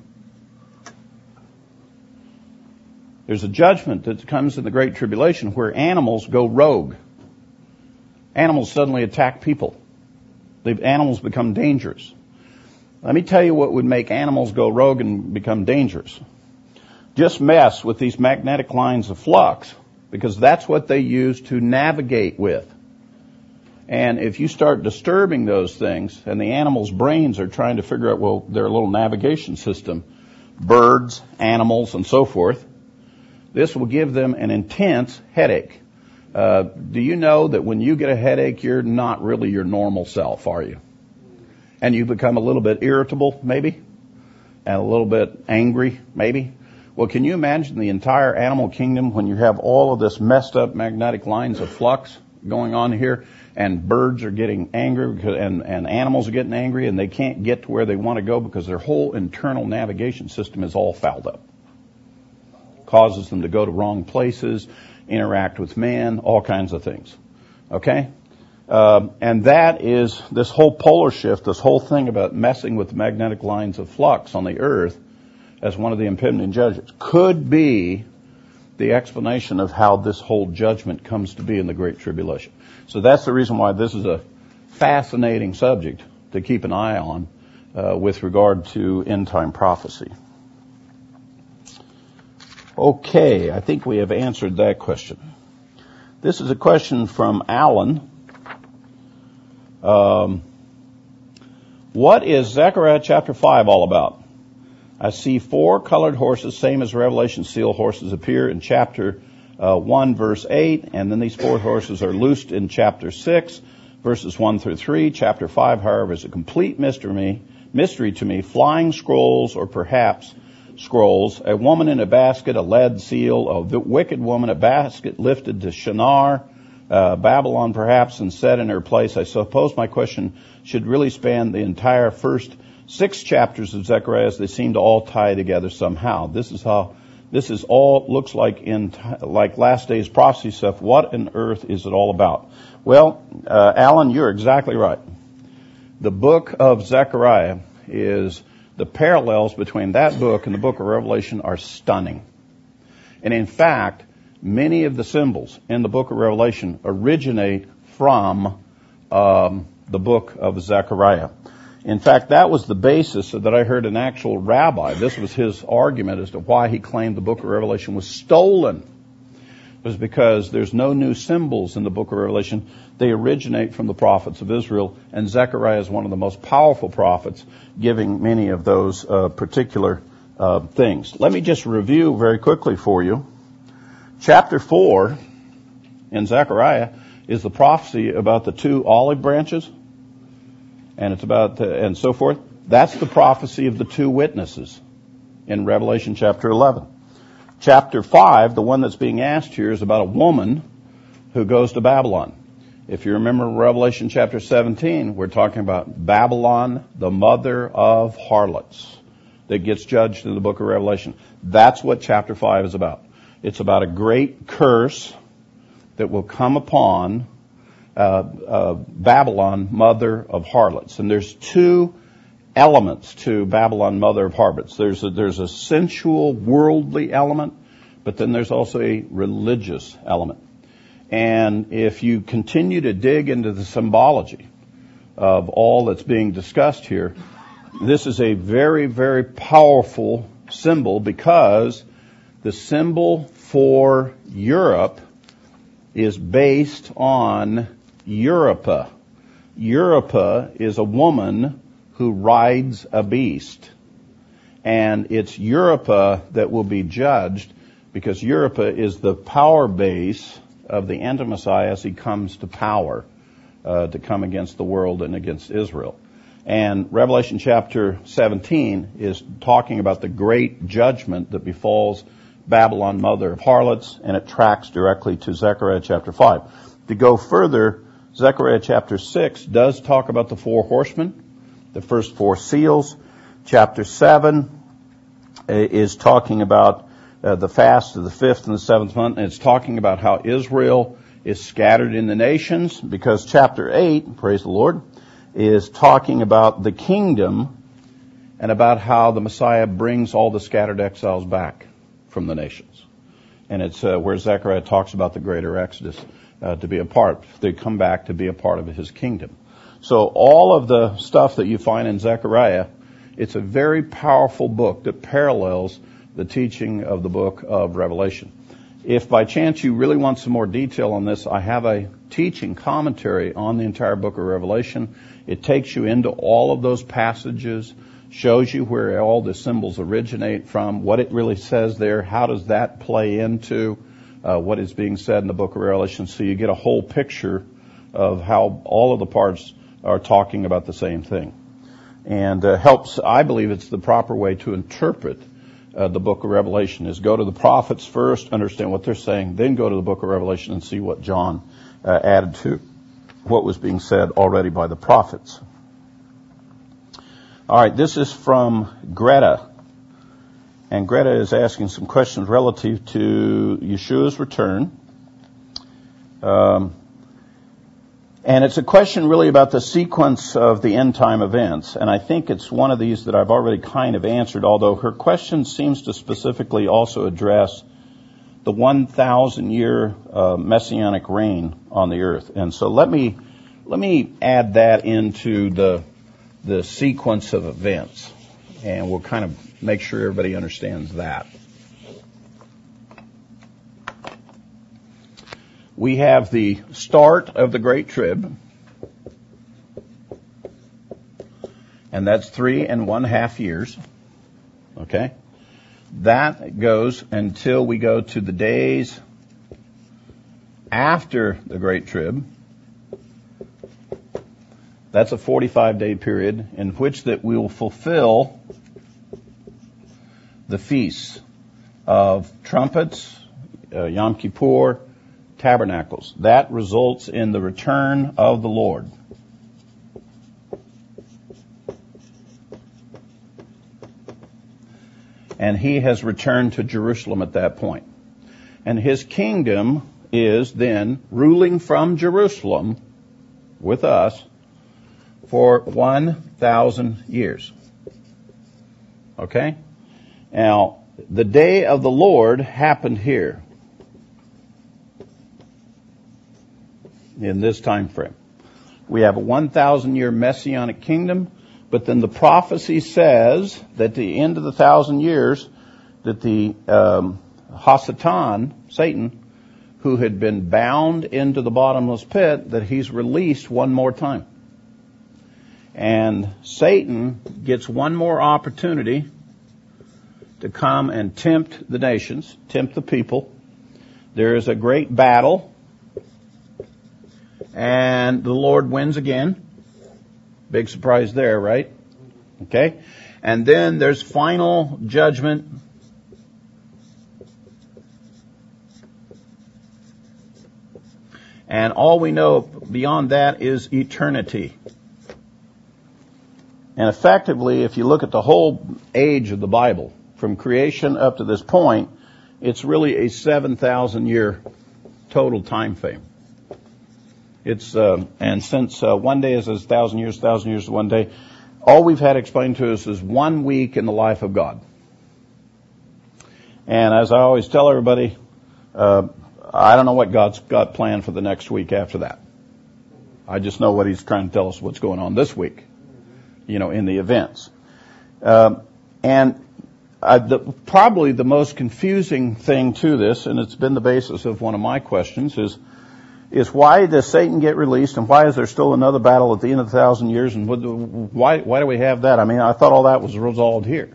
There's a judgment that comes in the Great Tribulation where animals go rogue. Animals suddenly attack people. The animals become dangerous. Let me tell you what would make animals go rogue and become dangerous. Just mess with these magnetic lines of flux, because that's what they use to navigate with. And if you start disturbing those things, and the animals' brains are trying to figure out, well, their little navigation system, birds, animals, and so forth, this will give them an intense headache. Uh, do you know that when you get a headache, you're not really your normal self, are you? And you become a little bit irritable, maybe, and a little bit angry, maybe. Well, can you imagine the entire animal kingdom when you have all of this messed up magnetic lines of flux going on here, and birds are getting angry, because, and, and animals are getting angry, and they can't get to where they want to go because their whole internal navigation system is all fouled up. Causes them to go to wrong places, interact with man, all kinds of things. Okay? Um, and that is this whole polar shift, this whole thing about messing with the magnetic lines of flux on the earth as one of the impending judgments could be the explanation of how this whole judgment comes to be in the Great Tribulation. So that's the reason why this is a fascinating subject to keep an eye on uh, with regard to end-time prophecy. Okay, I think we have answered that question. This is a question from Alan. Um, what is Zechariah chapter five all about? I see four colored horses, same as Revelation seal horses, appear in chapter uh, one, verse eight, and then these four horses are loosed in chapter six, verses one through three. Chapter five, however, is a complete mystery, mystery to me, flying scrolls or perhaps scrolls, a woman in a basket, a lead seal, a wicked woman, a basket lifted to Shinar, uh, Babylon perhaps, and set in her place. I suppose my question should really span the entire first six chapters of Zechariah, as they seem to all tie together somehow. This is how this is all looks like in like last days prophecy stuff. What on earth is it all about? Well, uh, Alan, you're exactly right. The book of Zechariah is the parallels between that book and the book of Revelation are stunning. And in fact, many of the symbols in the book of Revelation originate from um, the book of Zechariah. In fact, that was the basis that I heard an actual rabbi. This was his argument as to why he claimed the book of Revelation was stolen. It was because there's no new symbols in the book of Revelation. They originate from the prophets of Israel, and Zechariah is one of the most powerful prophets, giving many of those uh, particular uh, things. Let me just review very quickly for you. Chapter four in Zechariah is the prophecy about the two olive branches, and it's about, the, and so forth. That's the prophecy of the two witnesses in Revelation chapter eleven. Chapter five, the one that's being asked here, is about a woman who goes to Babylon. If you remember Revelation chapter seventeen, we're talking about Babylon, the mother of harlots, that gets judged in the book of Revelation. That's what chapter five is about. It's about a great curse that will come upon uh, uh, Babylon, mother of harlots. And there's two elements to Babylon, mother of harlots. There's a, there's a sensual, worldly element, but then there's also a religious element. And if you continue to dig into the symbology of all that's being discussed here, this is a very, very powerful symbol, because the symbol for Europe is based on Europa. Europa is a woman who rides a beast. And it's Europa that will be judged, because Europa is the power base of the anti-Messiah as he comes to power uh, to come against the world and against Israel. And Revelation chapter seventeen is talking about the great judgment that befalls Babylon, mother of harlots, and it tracks directly to Zechariah chapter five. To go further, Zechariah chapter six does talk about the four horsemen, the first four seals. Chapter seven is talking about uh, the fast of the fifth and the seventh month, and it's talking about how Israel is scattered in the nations, because chapter eight, praise the Lord, is talking about the kingdom and about how the Messiah brings all the scattered exiles back from the nations. And it's uh, where Zechariah talks about the greater exodus uh, to be a part. They come back to be a part of his kingdom. So all of the stuff that you find in Zechariah, it's a very powerful book that parallels the teaching of the book of Revelation. If by chance you really want some more detail on this, I have a teaching commentary on the entire book of Revelation. It takes you into all of those passages, shows you where all the symbols originate from, what it really says there, how does that play into uh, what is being said in the book of Revelation, so you get a whole picture of how all of the parts are talking about the same thing. And uh, helps, I believe it's the proper way to interpret uh, the book of Revelation, is go to the prophets first, understand what they're saying, then go to the book of Revelation and see what John uh, added to what was being said already by the prophets. All right, this is from Greta. And Greta is asking some questions relative to Yeshua's return. Um, and it's a question really about the sequence of the end time events. And I think it's one of these that I've already kind of answered, although her question seems to specifically also address the one thousand year uh, messianic reign on the earth. And so let me let me add that into the the sequence of events, and we'll kind of make sure everybody understands that. We have the start of the Great Trib, and that's three and one half years. Okay? That goes until we go to the days after the Great Trib. That's a forty-five day period in which that we will fulfill the feasts of trumpets, uh, Yom Kippur, tabernacles. That results in the return of the Lord. And he has returned to Jerusalem at that point. And his kingdom is then ruling from Jerusalem with us for one thousand years. Okay? Now, the day of the Lord happened here in this time frame. We have a one thousand year messianic kingdom, but then the prophecy says that at the end of the thousand years, that the um, Hasatan, Satan, who had been bound into the bottomless pit, that he's released one more time. And Satan gets one more opportunity to come and tempt the nations, tempt the people. There is a great battle, and the Lord wins again. Big surprise there, right? Okay? And then there's final judgment. And all we know beyond that is eternity. And effectively, if you look at the whole age of the Bible, from creation up to this point, it's really a seven thousand year total time frame. It's, uh, and since uh, one day is as a thousand years, a thousand years is one day, all we've had explained to us is one week in the life of God. And as I always tell everybody, uh, I don't know what God's got planned for the next week after that. I just know what He's trying to tell us what's going on this week, you know, in the events. Um, and uh, the, probably the most confusing thing to this, and it's been the basis of one of my questions, is is why does Satan get released, and why is there still another battle at the end of the thousand years, and what, why why do we have that? I mean, I thought all that was resolved here.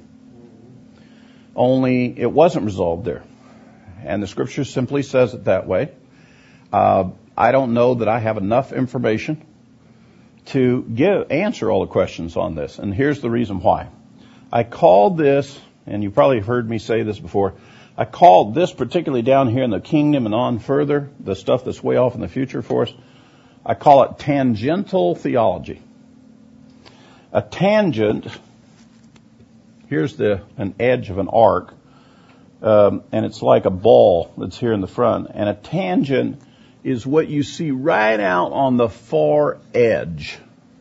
Only it wasn't resolved there. And the Scripture simply says it that way. Uh, I don't know that I have enough information to give, answer all the questions on this. And here's the reason why. I called this, and you probably heard me say this before, I called this particularly down here in the kingdom and on further, the stuff that's way off in the future for us, I call it tangential theology. A tangent, here's the an edge of an arc, um, and it's like a ball that's here in the front. And a tangent is what you see right out on the far edge.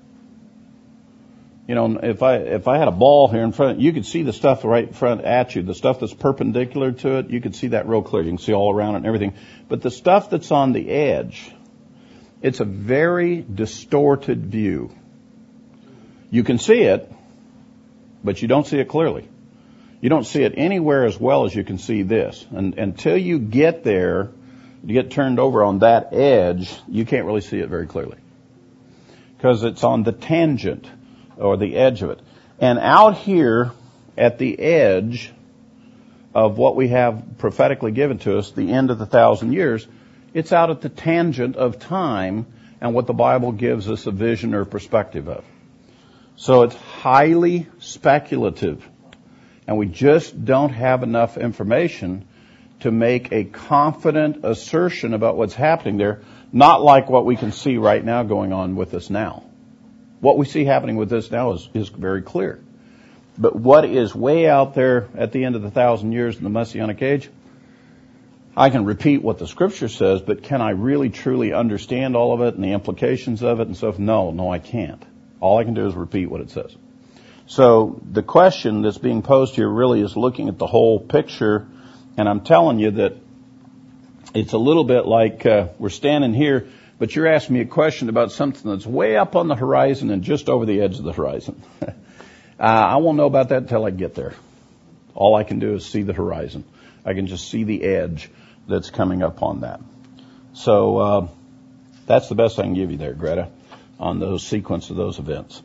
You know, if I if I had a ball here in front, you could see the stuff right in front at you. The stuff that's perpendicular to it, you could see that real clear. You can see all around it and everything. But the stuff that's on the edge, it's a very distorted view. You can see it, but you don't see it clearly. You don't see it anywhere as well as you can see this. And until you get there, you get turned over on that edge, you can't really see it very clearly. Because it's on the tangent, or the edge of it. And out here at the edge of what we have prophetically given to us, the end of the thousand years, it's out at the tangent of time and what the Bible gives us a vision or perspective of. So it's highly speculative. And we just don't have enough information to make a confident assertion about what's happening there, not like what we can see right now going on with us now. What we see happening with this now is, is very clear. But what is way out there at the end of the thousand years in the Messianic age, I can repeat what the Scripture says, but can I really truly understand all of it and the implications of it and stuff? No, no, I can't. All I can do is repeat what it says. So the question that's being posed here really is looking at the whole picture, and I'm telling you that it's a little bit like uh, we're standing here, but you're asking me a question about something that's way up on the horizon and just over the edge of the horizon. uh, I won't know about that until I get there. All I can do is see the horizon. I can just see the edge that's coming up on that. So uh, that's the best I can give you there, Greta, on those sequence of those events.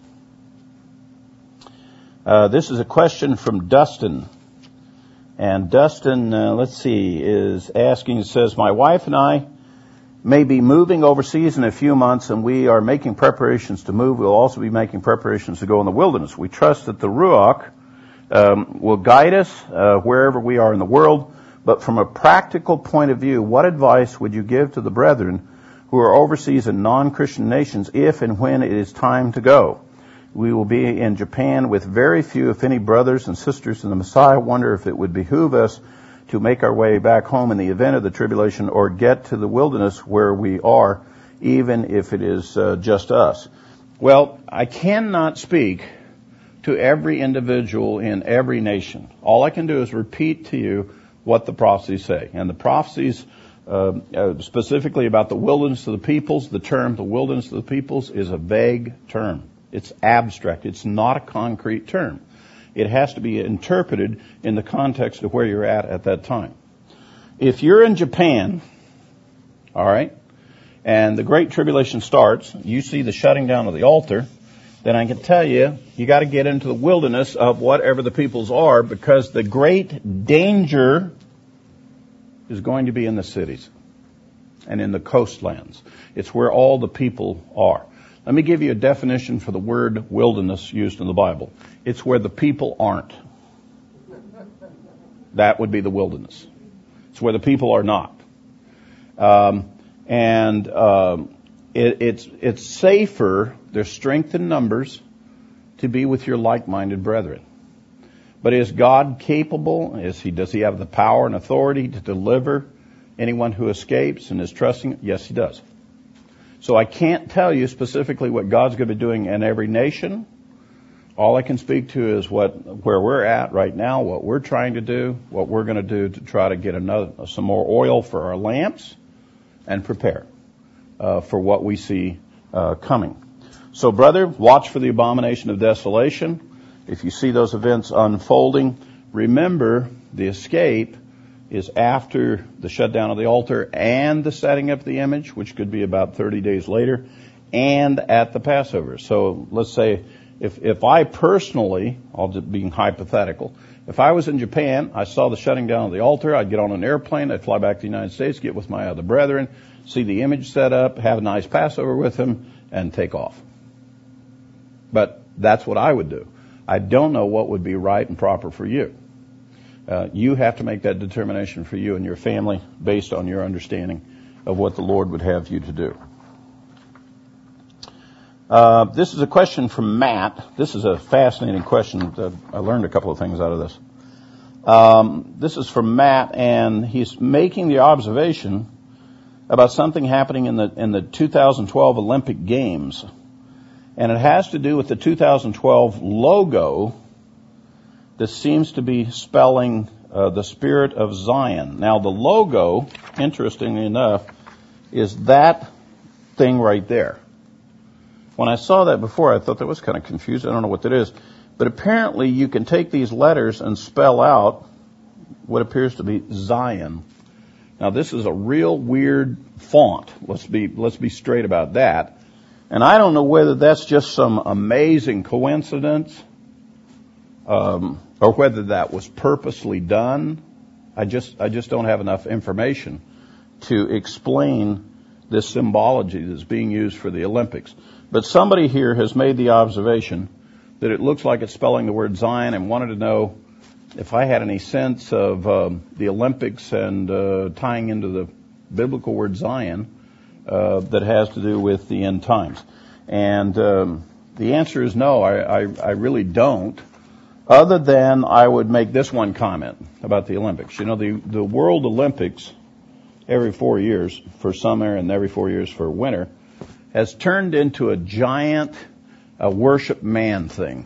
Uh, this is a question from Dustin. And Dustin, uh, let's see, is asking, it says, my wife and I may be moving overseas in a few months, and we are making preparations to move. We'll also be making preparations to go in the wilderness. We trust that the Ruach um, will guide us uh, wherever we are in the world. But from a practical point of view, what advice would you give to the brethren who are overseas in non-Christian nations if and when it is time to go? We will be in Japan with very few, if any, brothers and sisters in the Messiah. I wonder if it would behoove us to make our way back home in the event of the tribulation, or get to the wilderness where we are, even if it is uh, just us. Well, I cannot speak to every individual in every nation. All I can do is repeat to you what the prophecies say. And the prophecies uh, uh, specifically about the wilderness of the peoples, the term the wilderness of the peoples is a vague term. It's abstract. It's not a concrete term. It has to be interpreted in the context of where you're at at that time. If you're in Japan, all right, and the Great Tribulation starts, you see the shutting down of the altar, then I can tell you, you got to get into the wilderness of whatever the peoples are, because the great danger is going to be in the cities and in the coastlands. It's where all the people are. Let me give you a definition for the word wilderness used in the Bible. It's where the people aren't. That would be the wilderness. It's where the people are not. Um, and um, it, it's it's safer, there's strength in numbers, to be with your like-minded brethren. But is God capable? Is he does he have the power and authority to deliver anyone who escapes and is trusting? Yes, he does. So I can't tell you specifically what God's going to be doing in every nation. All I can speak to is what where we're at right now, what we're trying to do, what we're going to do to try to get another some more oil for our lamps and prepare uh, for what we see uh, coming. So, brother, watch for the abomination of desolation. If you see those events unfolding, remember the escape is after the shutdown of the altar and the setting up of the image, which could be about thirty days later, and at the Passover. So let's say if if I personally, I'll just being hypothetical, if I was in Japan, I saw the shutting down of the altar, I'd get on an airplane, I'd fly back to the United States, get with my other brethren, see the image set up, have a nice Passover with them, and take off. But that's what I would do. I don't know what would be right and proper for you. Uh, you have to make that determination for you and your family based on your understanding of what the Lord would have you to do. Uh, this is a question from Matt. This is a fascinating question. Uh, I learned a couple of things out of this. Um, this is from Matt, and he's making the observation about something happening in the in the two thousand twelve Olympic Games. And it has to do with the two thousand twelve logo that seems to be spelling uh, the Spirit of Zion. Now, the logo, interestingly enough, is that thing right there. When I saw that before, I thought that was kind of confusing. I don't know what that is. But apparently you can take these letters and spell out what appears to be Zion. Now, this is a real weird font. Let's be let's be straight about that. And I don't know whether that's just some amazing coincidence, um, or whether that was purposely done. I just I just don't have enough information to explain this symbology that's being used for the Olympics. But somebody here has made the observation that it looks like it's spelling the word Zion, and wanted to know if I had any sense of um, the Olympics and uh, tying into the biblical word Zion. Uh, that has to do with the end times. And um, the answer is no, I, I, I really don't, other than I would make this one comment about the Olympics. You know, the, the World Olympics, every four years for summer and every four years for winter, has turned into a giant uh, worship man thing.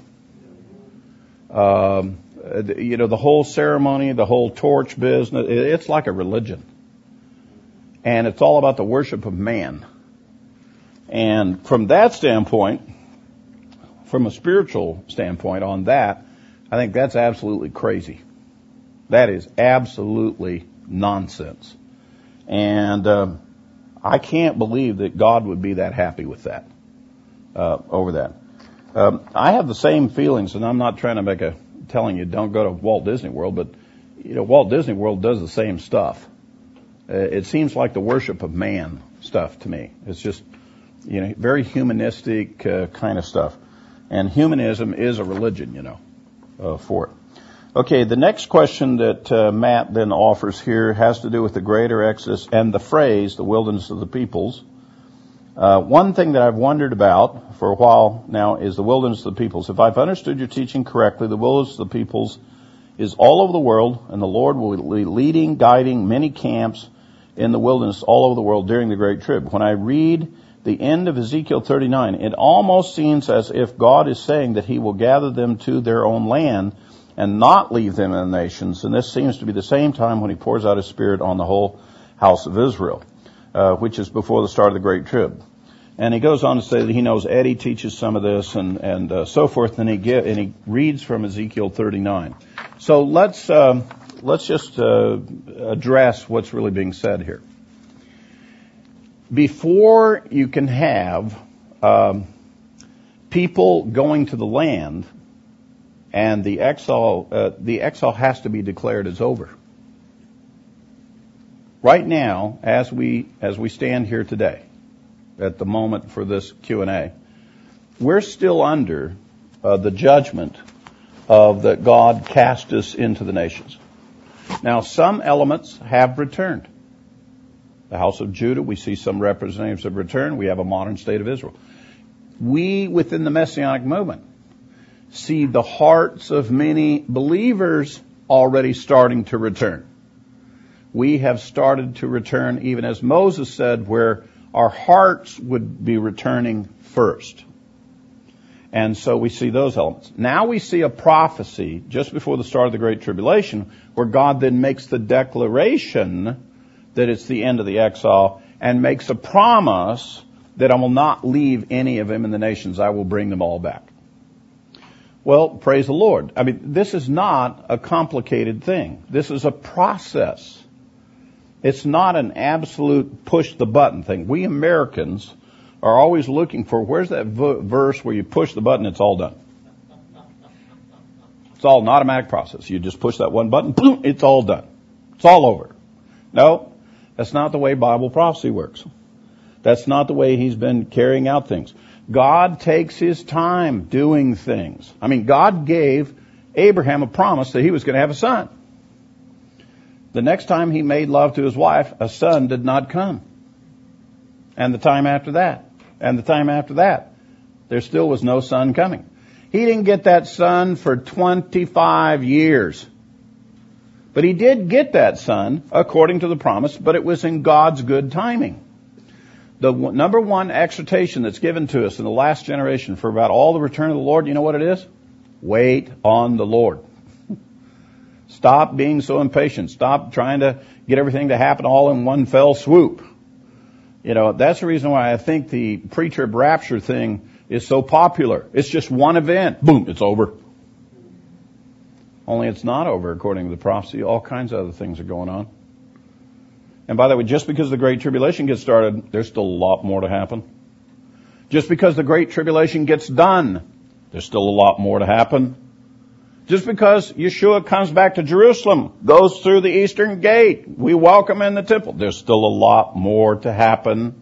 Um, you know, the whole ceremony, the whole torch business, it's like a religion. And it's all about the worship of man. And from that standpoint, from a spiritual standpoint on that, I think that's absolutely crazy. That is absolutely nonsense. And um, I can't believe that God would be that happy with that, uh, over that. Um, I have the same feelings, and I'm not trying to make a, telling you don't go to Walt Disney World, but, you know, Walt Disney World does the same stuff. Uh, it seems like the worship of man stuff to me. It's just, you know, very humanistic uh, kind of stuff. And humanism is a religion, you know, uh, for it. Okay, the next question that uh, Matt then offers here has to do with the greater Exodus and the phrase, the wilderness of the peoples. Uh, one thing that I've wondered about for a while now is the wilderness of the peoples. If I've understood your teaching correctly, the wilderness of the peoples is all over the world, and the Lord will be leading, guiding many camps in the wilderness all over the world during the Great Trib. When I read the end of Ezekiel thirty-nine, it almost seems as if God is saying that he will gather them to their own land and not leave them in the nations. And this seems to be the same time when he pours out his Spirit on the whole house of Israel, uh, which is before the start of the Great Trib. And he goes on to say that he knows Eddie teaches some of this and, and uh, so forth, and he, get, and he reads from Ezekiel thirty-nine. So let's... Um, Let's just uh, address what's really being said here. Before you can have um, people going to the land, and the exile, uh, the exile has to be declared as over. Right now, as we as we stand here today, at the moment for this Q and A, we're still under uh, the judgment of that God cast us into the nations. Now, some elements have returned. The house of Judah, we see some representatives have returned. We have a modern state of Israel. We, within the Messianic movement, see the hearts of many believers already starting to return. We have started to return, even as Moses said, where our hearts would be returning first. And so we see those elements. Now we see a prophecy just before the start of the Great Tribulation where God then makes the declaration that it's the end of the exile and makes a promise that I will not leave any of them in the nations. I will bring them all back. Well, praise the Lord. I mean, this is not a complicated thing. This is a process. It's not an absolute push the button thing. We Americans are always looking for, where's that v- verse where you push the button, it's all done. It's all an automatic process. You just push that one button, boom, it's all done. It's all over. No, that's not the way Bible prophecy works. That's not the way he's been carrying out things. God takes his time doing things. I mean, God gave Abraham a promise that he was going to have a son. The next time he made love to his wife, a son did not come. And the time after that, and the time after that, there still was no son coming. He didn't get that son for twenty-five years. But he did get that son according to the promise, but it was in God's good timing. The w- number one exhortation that's given to us in the last generation for about all the return of the Lord, you know what it is? Wait on the Lord. Stop being so impatient. Stop trying to get everything to happen all in one fell swoop. You know, that's the reason why I think the pre-trib rapture thing is so popular. It's just one event. Boom, it's over. Only it's not over according to the prophecy. All kinds of other things are going on. And by the way, just because the Great Tribulation gets started, there's still a lot more to happen. Just because the Great Tribulation gets done, there's still a lot more to happen. Just because Yeshua comes back to Jerusalem, goes through the eastern gate, we welcome him in the temple, there's still a lot more to happen.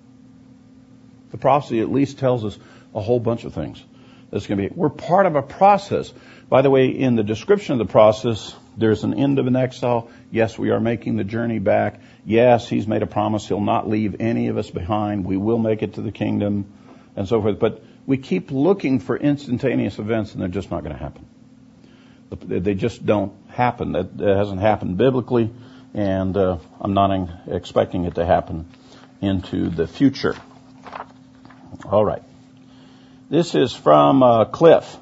The prophecy at least tells us a whole bunch of things. That's going to be, we're part of a process. By the way, in the description of the process, there's an end of an exile. Yes, we are making the journey back. Yes, he's made a promise. He'll not leave any of us behind. We will make it to the kingdom and so forth. But we keep looking for instantaneous events, and they're just not going to happen. They just don't happen. That hasn't happened biblically, and uh, I'm not expecting it to happen into the future. All right. This is from uh, Cliff.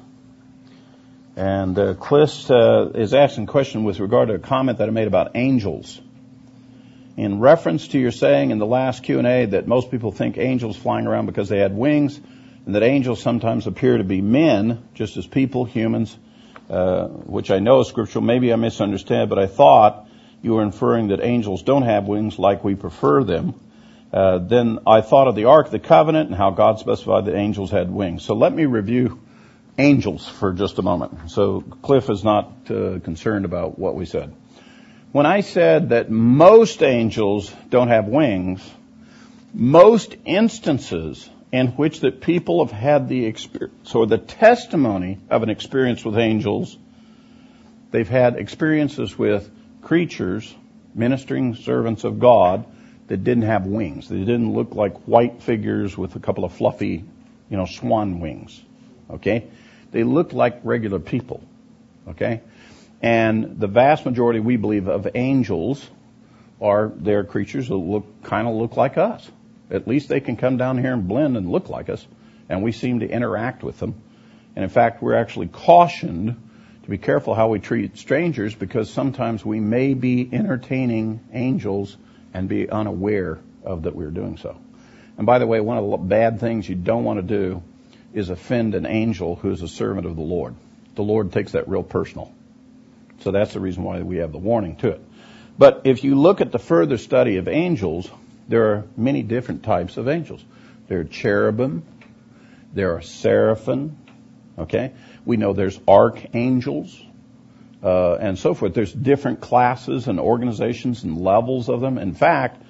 And uh, Cliff uh, is asking a question with regard to a comment that I made about angels. In reference to your saying in the last Q and A that most people think angels flying around because they had wings, and that angels sometimes appear to be men, just as people, humans, uh, which I know is scriptural. Maybe I misunderstand, but I thought you were inferring that angels don't have wings like we prefer them. Uh, then I thought of the Ark of the Covenant and how God specified that angels had wings. So let me review angels for just a moment. So Cliff is not uh, concerned about what we said. When I said that most angels don't have wings, most instances in which that people have had the experience or the testimony of an experience with angels, they've had experiences with creatures, ministering servants of God, that didn't have wings. They didn't look like white figures with a couple of fluffy, you know, swan wings. Okay? They looked like regular people. Okay? And the vast majority, we believe, of angels are they're creatures that look kind of look like us. At least they can come down here and blend and look like us, and we seem to interact with them. And in fact, we're actually cautioned to be careful how we treat strangers, because sometimes we may be entertaining angels and be unaware of that we're doing so. And by the way, one of the bad things you don't want to do is offend an angel who is a servant of the Lord. The Lord takes that real personal. So that's the reason why we have the warning to it. But if you look at the further study of angels, there are many different types of angels. There are cherubim. There are seraphim. Okay? We know there's archangels. Uh, and so forth. There's different classes and organizations and levels of them. In fact,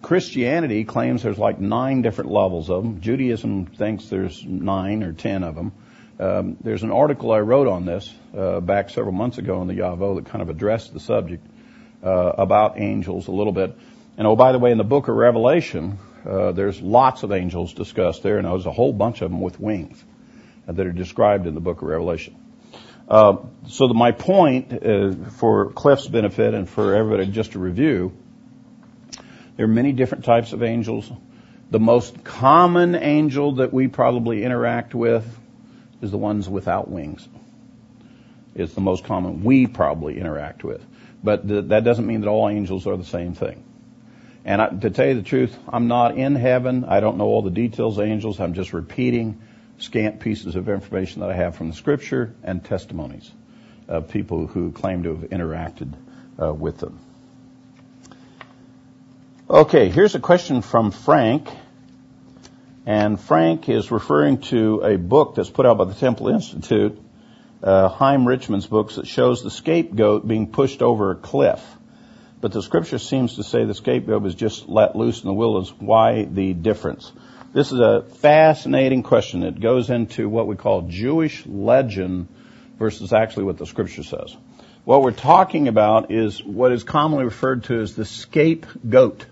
Christianity claims there's like nine different levels of them. Judaism thinks there's nine or ten of them. Um, there's an article I wrote on this uh, back several months ago in the Yavo that kind of addressed the subject uh, about angels a little bit. And oh, by the way, in the book of Revelation, uh, there's lots of angels discussed there, and there's a whole bunch of them with wings that are described in the book of Revelation. Uh, so the, my point, uh, for Cliff's benefit and for everybody just to review, there are many different types of angels. The most common angel that we probably interact with is the ones without wings. It's the most common we probably interact with. But th- that doesn't mean that all angels are the same thing. And I, to tell you the truth, I'm not in heaven. I don't know all the details of angels. I'm just repeating scant pieces of information that I have from the Scripture and testimonies of people who claim to have interacted uh, with them. Okay, here's a question from Frank. And Frank is referring to a book that's put out by the Temple Institute, uh, Chaim Richmond's books, that shows the scapegoat being pushed over a cliff. But the Scripture seems to say the scapegoat was just let loose in the wilderness. Why the difference? This is a fascinating question. It goes into what we call Jewish legend versus actually what the Scripture says. What we're talking about is what is commonly referred to as the scapegoat.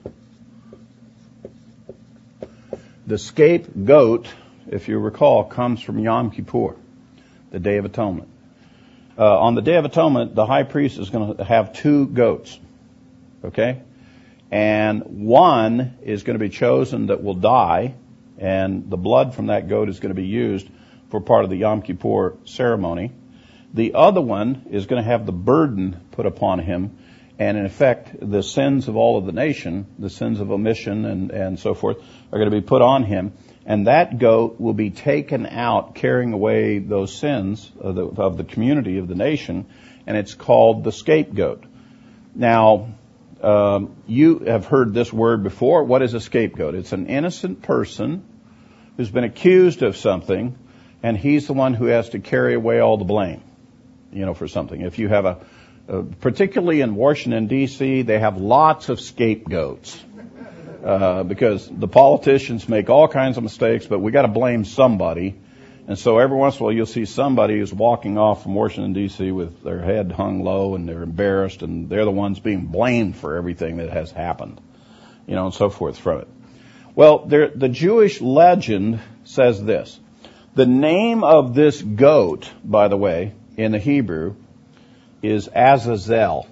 The scapegoat, if you recall, comes from Yom Kippur, the Day of Atonement. Uh, on the Day of Atonement, the high priest is going to have two goats, okay? And one is going to be chosen that will die, and the blood from that goat is going to be used for part of the Yom Kippur ceremony. The other one is going to have the burden put upon him, and in effect, the sins of all of the nation, the sins of omission and, and so forth, are going to be put on him. And that goat will be taken out, carrying away those sins of the, of the community, of the nation, and it's called the scapegoat. Now, um, you have heard this word before. What is a scapegoat? It's an innocent person who's been accused of something, and he's the one who has to carry away all the blame, you know, for something. If you have a, uh, particularly in Washington, D C, they have lots of scapegoats, uh, because the politicians make all kinds of mistakes, but we got to blame somebody. And so every once in a while you'll see somebody who's walking off from Washington, D C with their head hung low and they're embarrassed, and they're the ones being blamed for everything that has happened, you know, and so forth from it. Well, there, the Jewish legend says this. The name of this goat, by the way, in the Hebrew, is Azazel.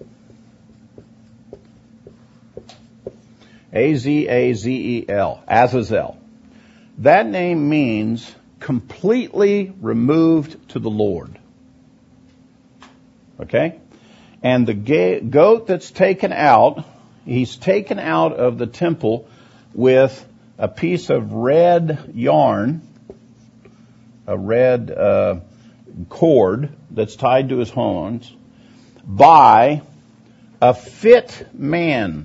A Z A Z E L. Azazel. That name means completely removed to the Lord. Okay? And the ga- goat that's taken out, he's taken out of the temple with a piece of red yarn, a red uh, cord that's tied to his horns, by a fit man.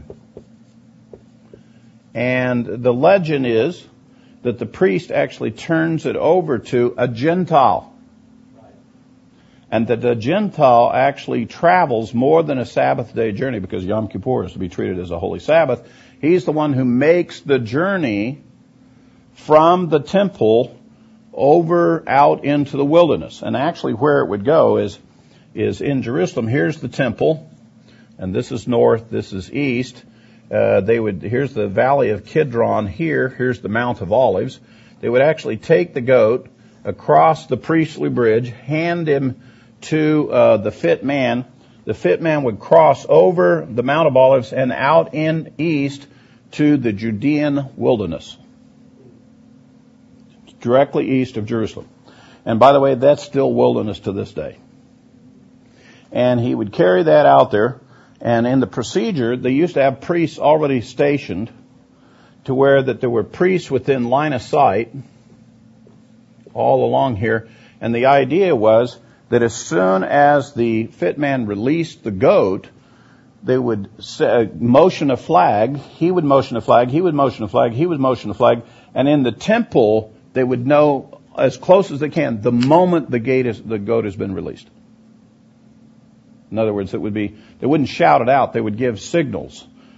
And the legend is that the priest actually turns it over to a Gentile. And that the Gentile actually travels more than a Sabbath day journey, because Yom Kippur is to be treated as a holy Sabbath. He's the one who makes the journey from the temple over out into the wilderness. And actually where it would go is, is in Jerusalem. Here's the temple, and this is north, this is east. Uh, they would, here's the valley of Kidron here, here's the Mount of Olives. They would actually take the goat across the priestly bridge, hand him to uh, the fit man. The fit man would cross over the Mount of Olives and out in east to the Judean wilderness, directly east of Jerusalem. And by the way, that's still wilderness to this day. And he would carry that out there. And in the procedure, they used to have priests already stationed to where that there were priests within line of sight all along here. And the idea was that as soon as the fit man released the goat, they would motion a flag, he would motion a flag, he would motion a flag, he would motion a flag, and in the temple, they would know as close as they can the moment the, gate is, the goat has been released. In other words, it would be, they wouldn't shout it out, they would give signals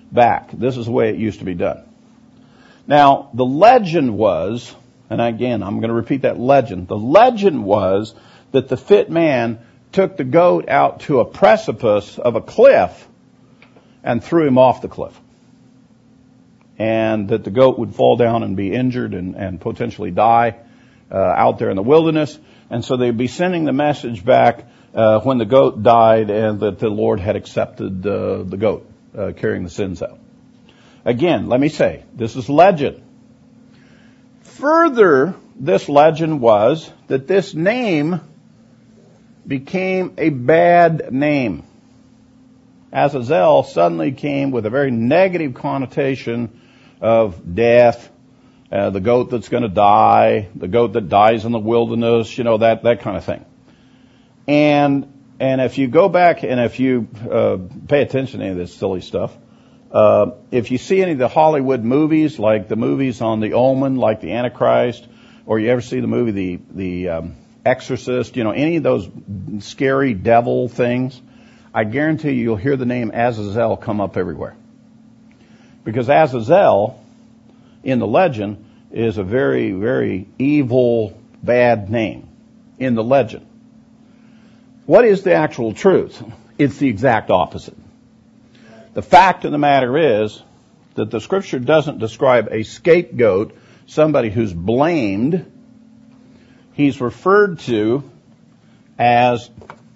back. This is the way it used to be done. Now, the legend was, and again, I'm going to repeat that legend. The legend was that the fit man took the goat out to a precipice of a cliff and threw him off the cliff. And that the goat would fall down and be injured and, and potentially die uh, out there in the wilderness. And so they'd be sending the message back uh, when the goat died and that the Lord had accepted uh, the goat uh, carrying the sins out. Again, let me say, this is legend. Further, this legend was that this name became a bad name. Azazel suddenly came with a very negative connotation of death, uh, the goat that's going to die, the goat that dies in the wilderness, you know, that, that kind of thing. And, and if you go back and if you, uh, pay attention to any of this silly stuff, uh, if you see any of the Hollywood movies, like the movies on The Omen, like The Antichrist, or you ever see the movie The, the, um, Exorcist, you know, any of those scary devil things, I guarantee you you'll hear the name Azazel come up everywhere. Because Azazel, in the legend, is a very, very evil, bad name in the legend. What is the actual truth? It's the exact opposite. The fact of the matter is that the Scripture doesn't describe a scapegoat, somebody who's blamed. He's referred to as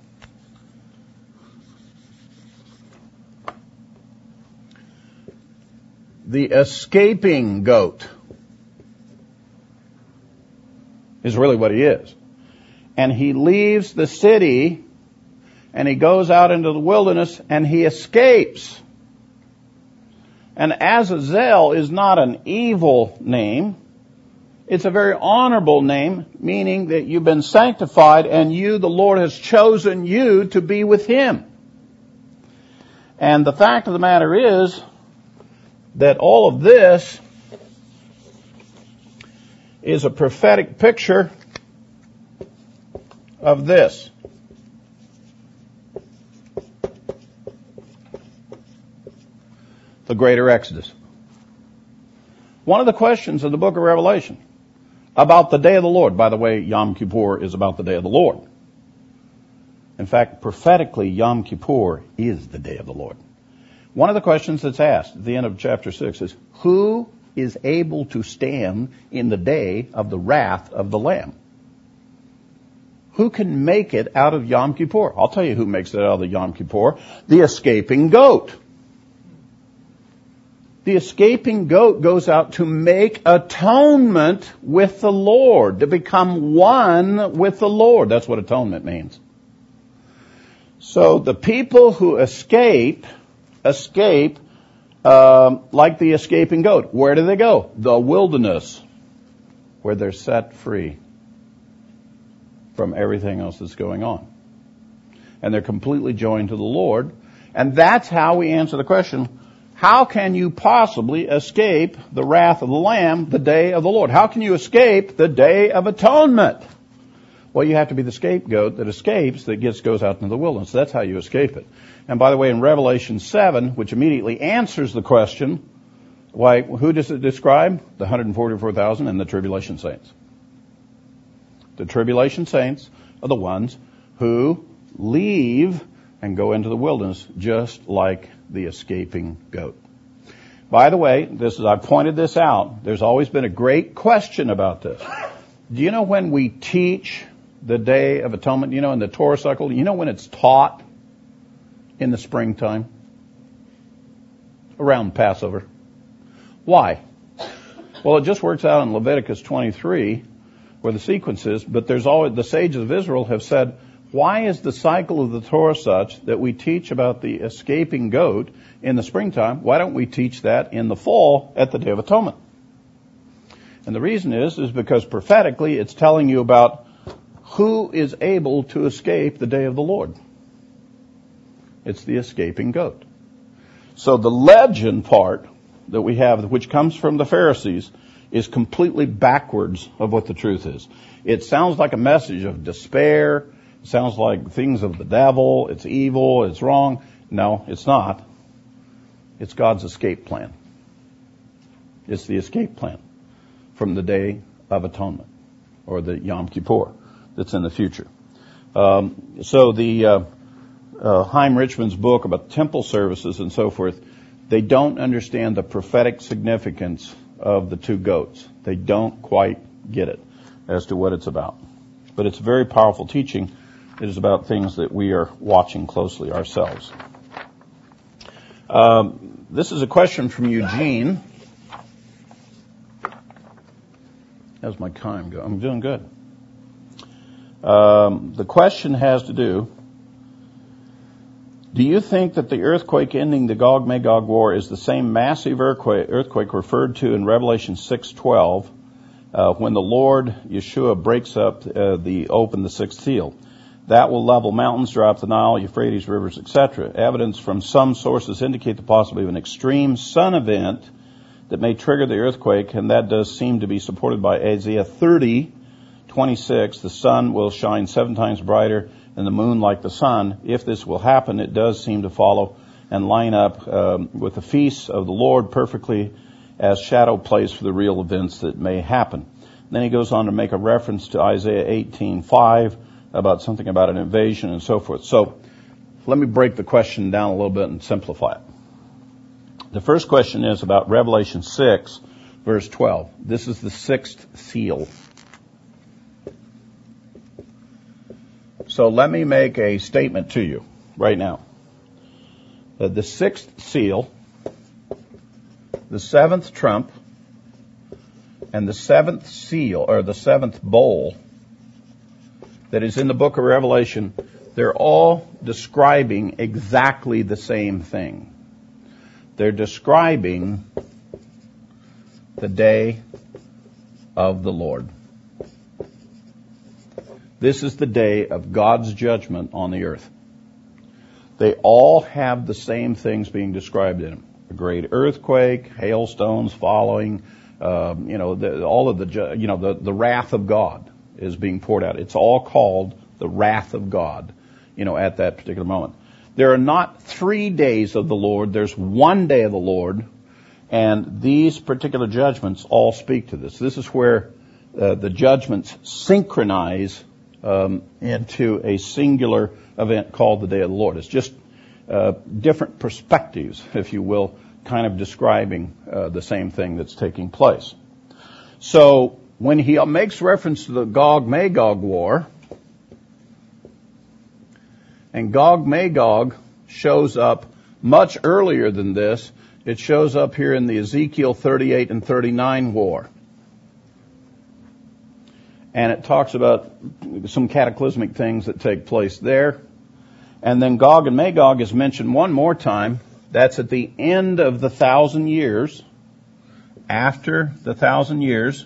the escaping goat, is really what he is. And he leaves the city and he goes out into the wilderness and he escapes. And Azazel is not an evil name. It's a very honorable name, meaning that you've been sanctified and you, the Lord, has chosen you to be with Him. And the fact of the matter is that all of this is a prophetic picture of this. The greater Exodus. One of the questions of the book of Revelation about the day of the Lord. By the way, Yom Kippur is about the day of the Lord. In fact, prophetically, Yom Kippur is the day of the Lord. One of the questions that's asked at the end of chapter six is, who is able to stand in the day of the wrath of the Lamb? Who can make it out of Yom Kippur? I'll tell you who makes it out of the Yom Kippur. The escaping goat. The escaping goat goes out to make atonement with the Lord, to become one with the Lord. That's what atonement means. So the people who escape, escape um, like the escaping goat. Where do they go? The wilderness, where they're set free from everything else that's going on. And they're completely joined to the Lord. And that's how we answer the question, how can you possibly escape the wrath of the Lamb, the day of the Lord? How can you escape the day of atonement? Well, you have to be the scapegoat that escapes, that gets goes out into the wilderness. That's how you escape it. And by the way, in Revelation seven, which immediately answers the question, why, who does it describe? The one hundred forty-four thousand and the tribulation saints. The tribulation saints are the ones who leave and go into the wilderness, just like the escaping goat. By the way, this is, I pointed this out. There's always been a great question about this. Do you know when we teach the Day of Atonement, you know, in the Torah cycle, you know when it's taught? In the springtime, around Passover. Why? Well, it just works out in Leviticus twenty-three, where the sequence is, but there's always, the sages of Israel have said, why is the cycle of the Torah such that we teach about the escaping goat in the springtime? Why don't we teach that in the fall at the Day of Atonement? And the reason is, is because prophetically it's telling you about who is able to escape the day of the Lord. It's the escaping goat. So the legend part that we have, which comes from the Pharisees, is completely backwards of what the truth is. It sounds like a message of despair. It sounds like things of the devil. It's evil. It's wrong. No, it's not. It's God's escape plan. It's the escape plan from the Day of Atonement, or the Yom Kippur that's in the future. Um, so the uh, uh, Chaim Richman's book about temple services and so forth, they don't understand the prophetic significance of the two goats. They don't quite get it as to what it's about. But it's very powerful teaching. It is about things that we are watching closely ourselves. Um, this is a question from Eugene. How's my time go? I'm doing good. Um, the question has to do, do you think that the earthquake ending the Gog-Magog war is the same massive earthquake, earthquake referred to in Revelation six twelve uh, when the Lord Yeshua breaks up uh, the open the sixth seal? That will level mountains, drop the Nile, Euphrates rivers, et cetera. Evidence from some sources indicate the possibility of an extreme sun event that may trigger the earthquake, and that does seem to be supported by Isaiah thirty twenty-six. The sun will shine seven times brighter and the moon like the sun. If this will happen, it does seem to follow and line up um, with the feasts of the Lord perfectly as shadow plays for the real events that may happen. Then he goes on to make a reference to Isaiah eighteen five about something about an invasion and so forth. So let me break the question down a little bit and simplify it. The first question is about Revelation six, verse twelve. This is the sixth seal. So let me make a statement to you right now. Uh, the sixth seal, the seventh trump, and the seventh seal, or the seventh bowl that is in the book of Revelation, they're all describing exactly the same thing. They're describing the day of the Lord. This is the day of God's judgment on the earth. They all have the same things being described in them. A great earthquake, hailstones following, um, you know, the, all of the, you know, the, the wrath of God is being poured out. It's all called the wrath of God, you know, at that particular moment. There are not three days of the Lord. There's one day of the Lord. And these particular judgments all speak to this. This is where uh, the judgments synchronize um, into a singular event called the Day of the Lord. It's just uh, different perspectives, if you will, kind of describing uh, the same thing that's taking place. So when he makes reference to the Gog-Magog war, and Gog-Magog shows up much earlier than this, it shows up here in the Ezekiel thirty-eight and thirty-nine war. And it talks about some cataclysmic things that take place there. And then Gog and Magog is mentioned one more time. That's at the end of the thousand years. After the thousand years,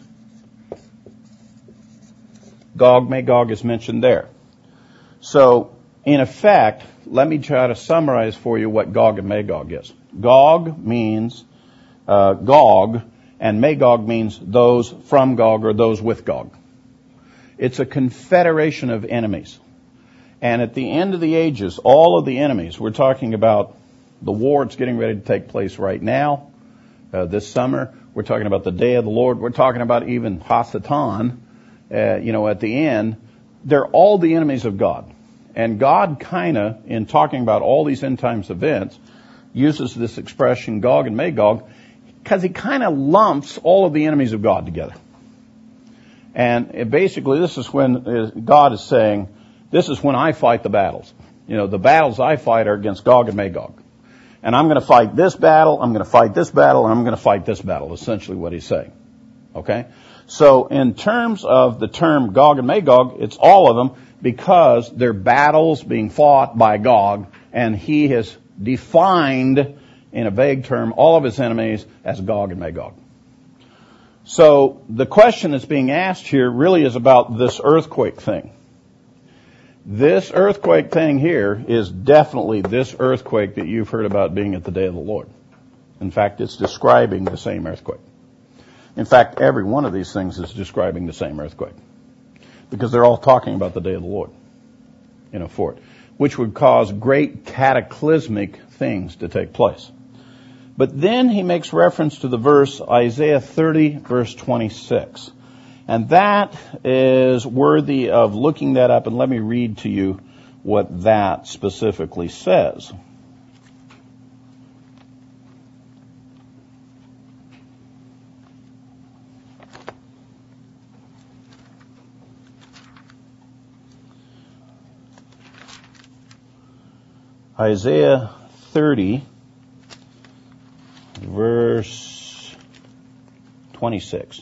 Gog, Magog is mentioned there. So, in effect, let me try to summarize for you what Gog and Magog is. Gog means uh, Gog, and Magog means those from Gog or those with Gog. It's a confederation of enemies. And at the end of the ages, all of the enemies, we're talking about the war that's getting ready to take place right now, uh, this summer. We're talking about the day of the Lord. We're talking about even Hasatan, uh, you know, at the end. They're all the enemies of God. And God kind of, in talking about all these end times events, uses this expression, Gog and Magog, because he kind of lumps all of the enemies of God together. And it basically, this is when God is saying, this is when I fight the battles. You know, the battles I fight are against Gog and Magog. And I'm going to fight this battle, I'm going to fight this battle, and I'm going to fight this battle, essentially what he's saying. Okay? So in terms of the term Gog and Magog, it's all of them because they're battles being fought by Gog, and he has defined, in a vague term, all of his enemies as Gog and Magog. So the question that's being asked here really is about this earthquake thing. This earthquake thing here is definitely this earthquake that you've heard about being at the day of the Lord. In fact, it's describing the same earthquake. In fact, every one of these things is describing the same earthquake. Because they're all talking about the day of the Lord, you know, for it, which would cause great cataclysmic things to take place. But then he makes reference to the verse Isaiah thirty, verse twenty-six. And that is worthy of looking that up, and let me read to you what that specifically says. Isaiah thirty, verse twenty-six.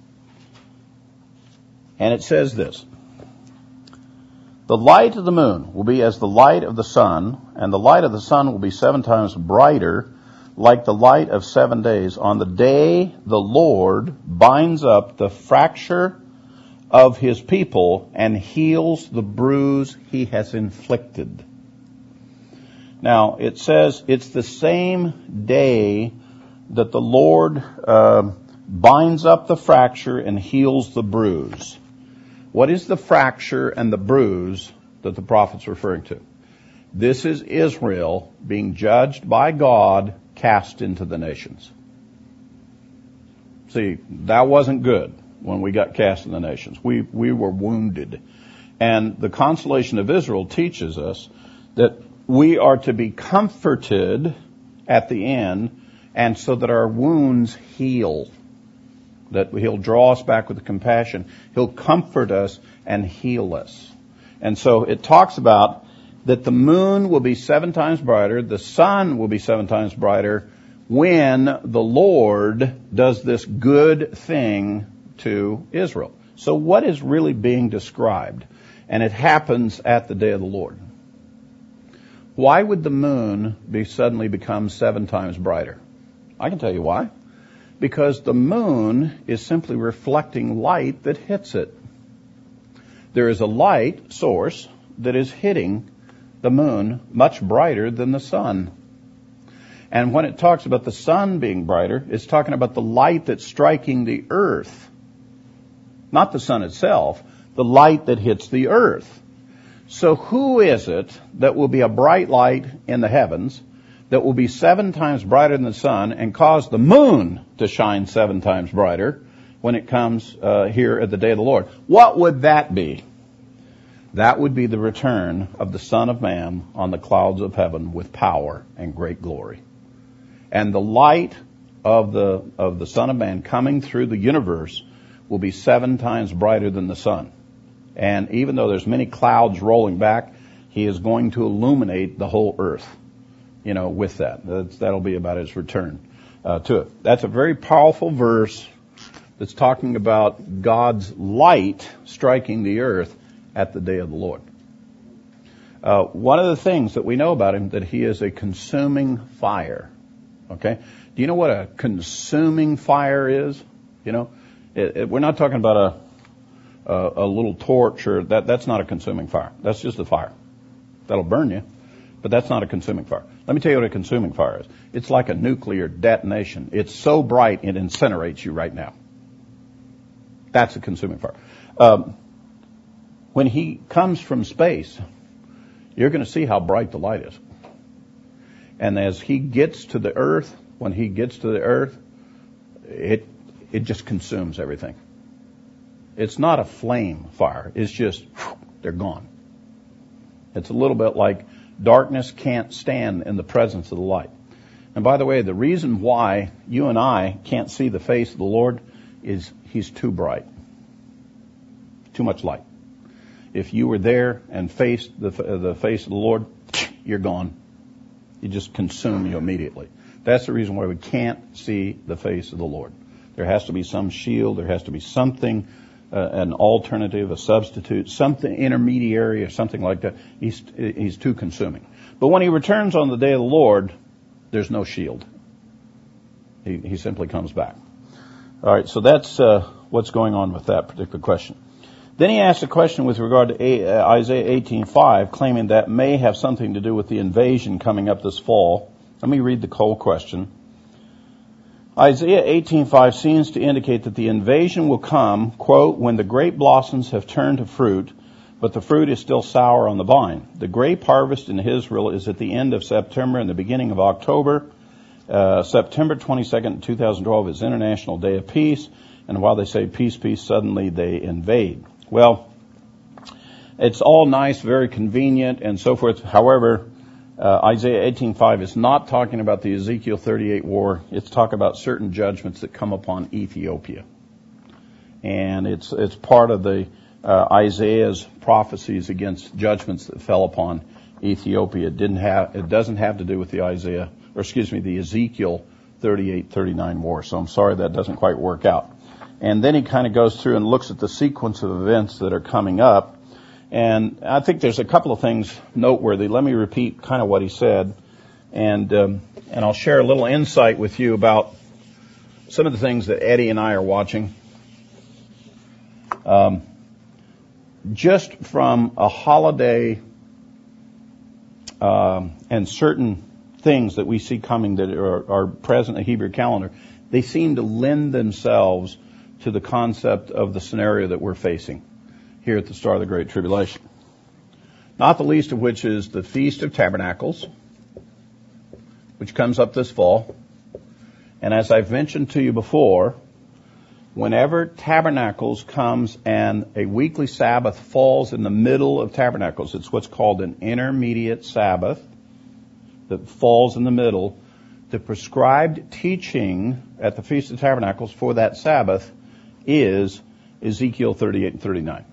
And it says this: the light of the moon will be as the light of the sun, and the light of the sun will be seven times brighter, like the light of seven days, on the day the Lord binds up the fracture of his people and heals the bruise he has inflicted. Now, it says it's the same day that the Lord uh, binds up the fracture and heals the bruise. What is the fracture and the bruise that the prophet's referring to? This is Israel being judged by God, cast into the nations. See, that wasn't good when we got cast in the nations. We, we were wounded. And the consolation of Israel teaches us that we are to be comforted at the end, and so that our wounds heal. That he'll draw us back with compassion. He'll comfort us and heal us. And so it talks about that the moon will be seven times brighter, the sun will be seven times brighter when the Lord does this good thing to Israel. So what is really being described? And it happens at the day of the Lord. Why would the moon be suddenly become seven times brighter? I can tell you why. Because the moon is simply reflecting light that hits it. There is a light source that is hitting the moon much brighter than the sun. And when it talks about the sun being brighter, it's talking about the light that's striking the earth. Not the sun itself, the light that hits the earth. So who is it that will be a bright light in the heavens, that will be seven times brighter than the sun and cause the moon to shine seven times brighter when it comes uh, here at the day of the Lord? What would that be? That would be the return of the Son of Man on the clouds of heaven with power and great glory. And the light of the of the Son of Man coming through the universe will be seven times brighter than the sun. And even though there's many clouds rolling back, he is going to illuminate the whole earth, you know, with that. That's, that'll be about his return uh, to it. That's a very powerful verse that's talking about God's light striking the earth at the day of the Lord. Uh, one of the things that we know about him, that he is a consuming fire. Okay? Do you know what a consuming fire is? You know, it, it, we're not talking about a Uh, a little torch, or that, that's not a consuming fire. That's just a fire. That'll burn you, but that's not a consuming fire. Let me tell you what a consuming fire is. It's like a nuclear detonation. It's so bright it incinerates you right now. That's a consuming fire. Um, when he comes from space, you're going to see how bright the light is. And as he gets to the earth, when he gets to the earth, it it just consumes everything. It's not a flame fire. It's just, they're gone. It's a little bit like darkness can't stand in the presence of the light. And by the way, the reason why you and I can't see the face of the Lord is he's too bright. Too much light. If you were there and faced the, the face of the Lord, you're gone. You just consume you immediately. That's the reason why we can't see the face of the Lord. There has to be some shield. There has to be something, Uh, an alternative, a substitute, something intermediary or something like that. He's, he's too consuming. But when he returns on the day of the Lord, there's no shield. He, he simply comes back. All right, so that's uh, what's going on with that particular question. Then he asks a question with regard to a, uh, Isaiah eighteen five, claiming that may have something to do with the invasion coming up this fall. Let me read the whole question. Isaiah eighteen five seems to indicate that the invasion will come, quote, when the grape blossoms have turned to fruit, but the fruit is still sour on the vine. The grape harvest in Israel is at the end of September and the beginning of October. Uh, September twenty-second, twenty twelve is International Day of Peace. And while they say peace, peace, suddenly they invade. Well, it's all nice, very convenient, and so forth. However, uh, Isaiah eighteen five is not talking about the Ezekiel thirty-eight war. It's talking about certain judgments that come upon Ethiopia. And it's it's part of the uh, Isaiah's prophecies against judgments that fell upon Ethiopia. It didn't have it doesn't have to do with the Isaiah, or excuse me, the Ezekiel thirty-eight thirty-nine war. So I'm sorry that doesn't quite work out. And then he kind of goes through and looks at the sequence of events that are coming up. And I think there's a couple of things noteworthy. Let me repeat kind of what he said, and um, and I'll share a little insight with you about some of the things that Eddie and I are watching. Um, just from a holiday um, and certain things that we see coming that are, are present in the Hebrew calendar, they seem to lend themselves to the concept of the scenario that we're facing here at the start of the Great Tribulation. Not the least of which is the Feast of Tabernacles, which comes up this fall. And as I've mentioned to you before, whenever Tabernacles comes and a weekly Sabbath falls in the middle of Tabernacles, it's what's called an intermediate Sabbath that falls in the middle. The prescribed teaching at the Feast of Tabernacles for that Sabbath is Ezekiel thirty-eight and thirty-nine.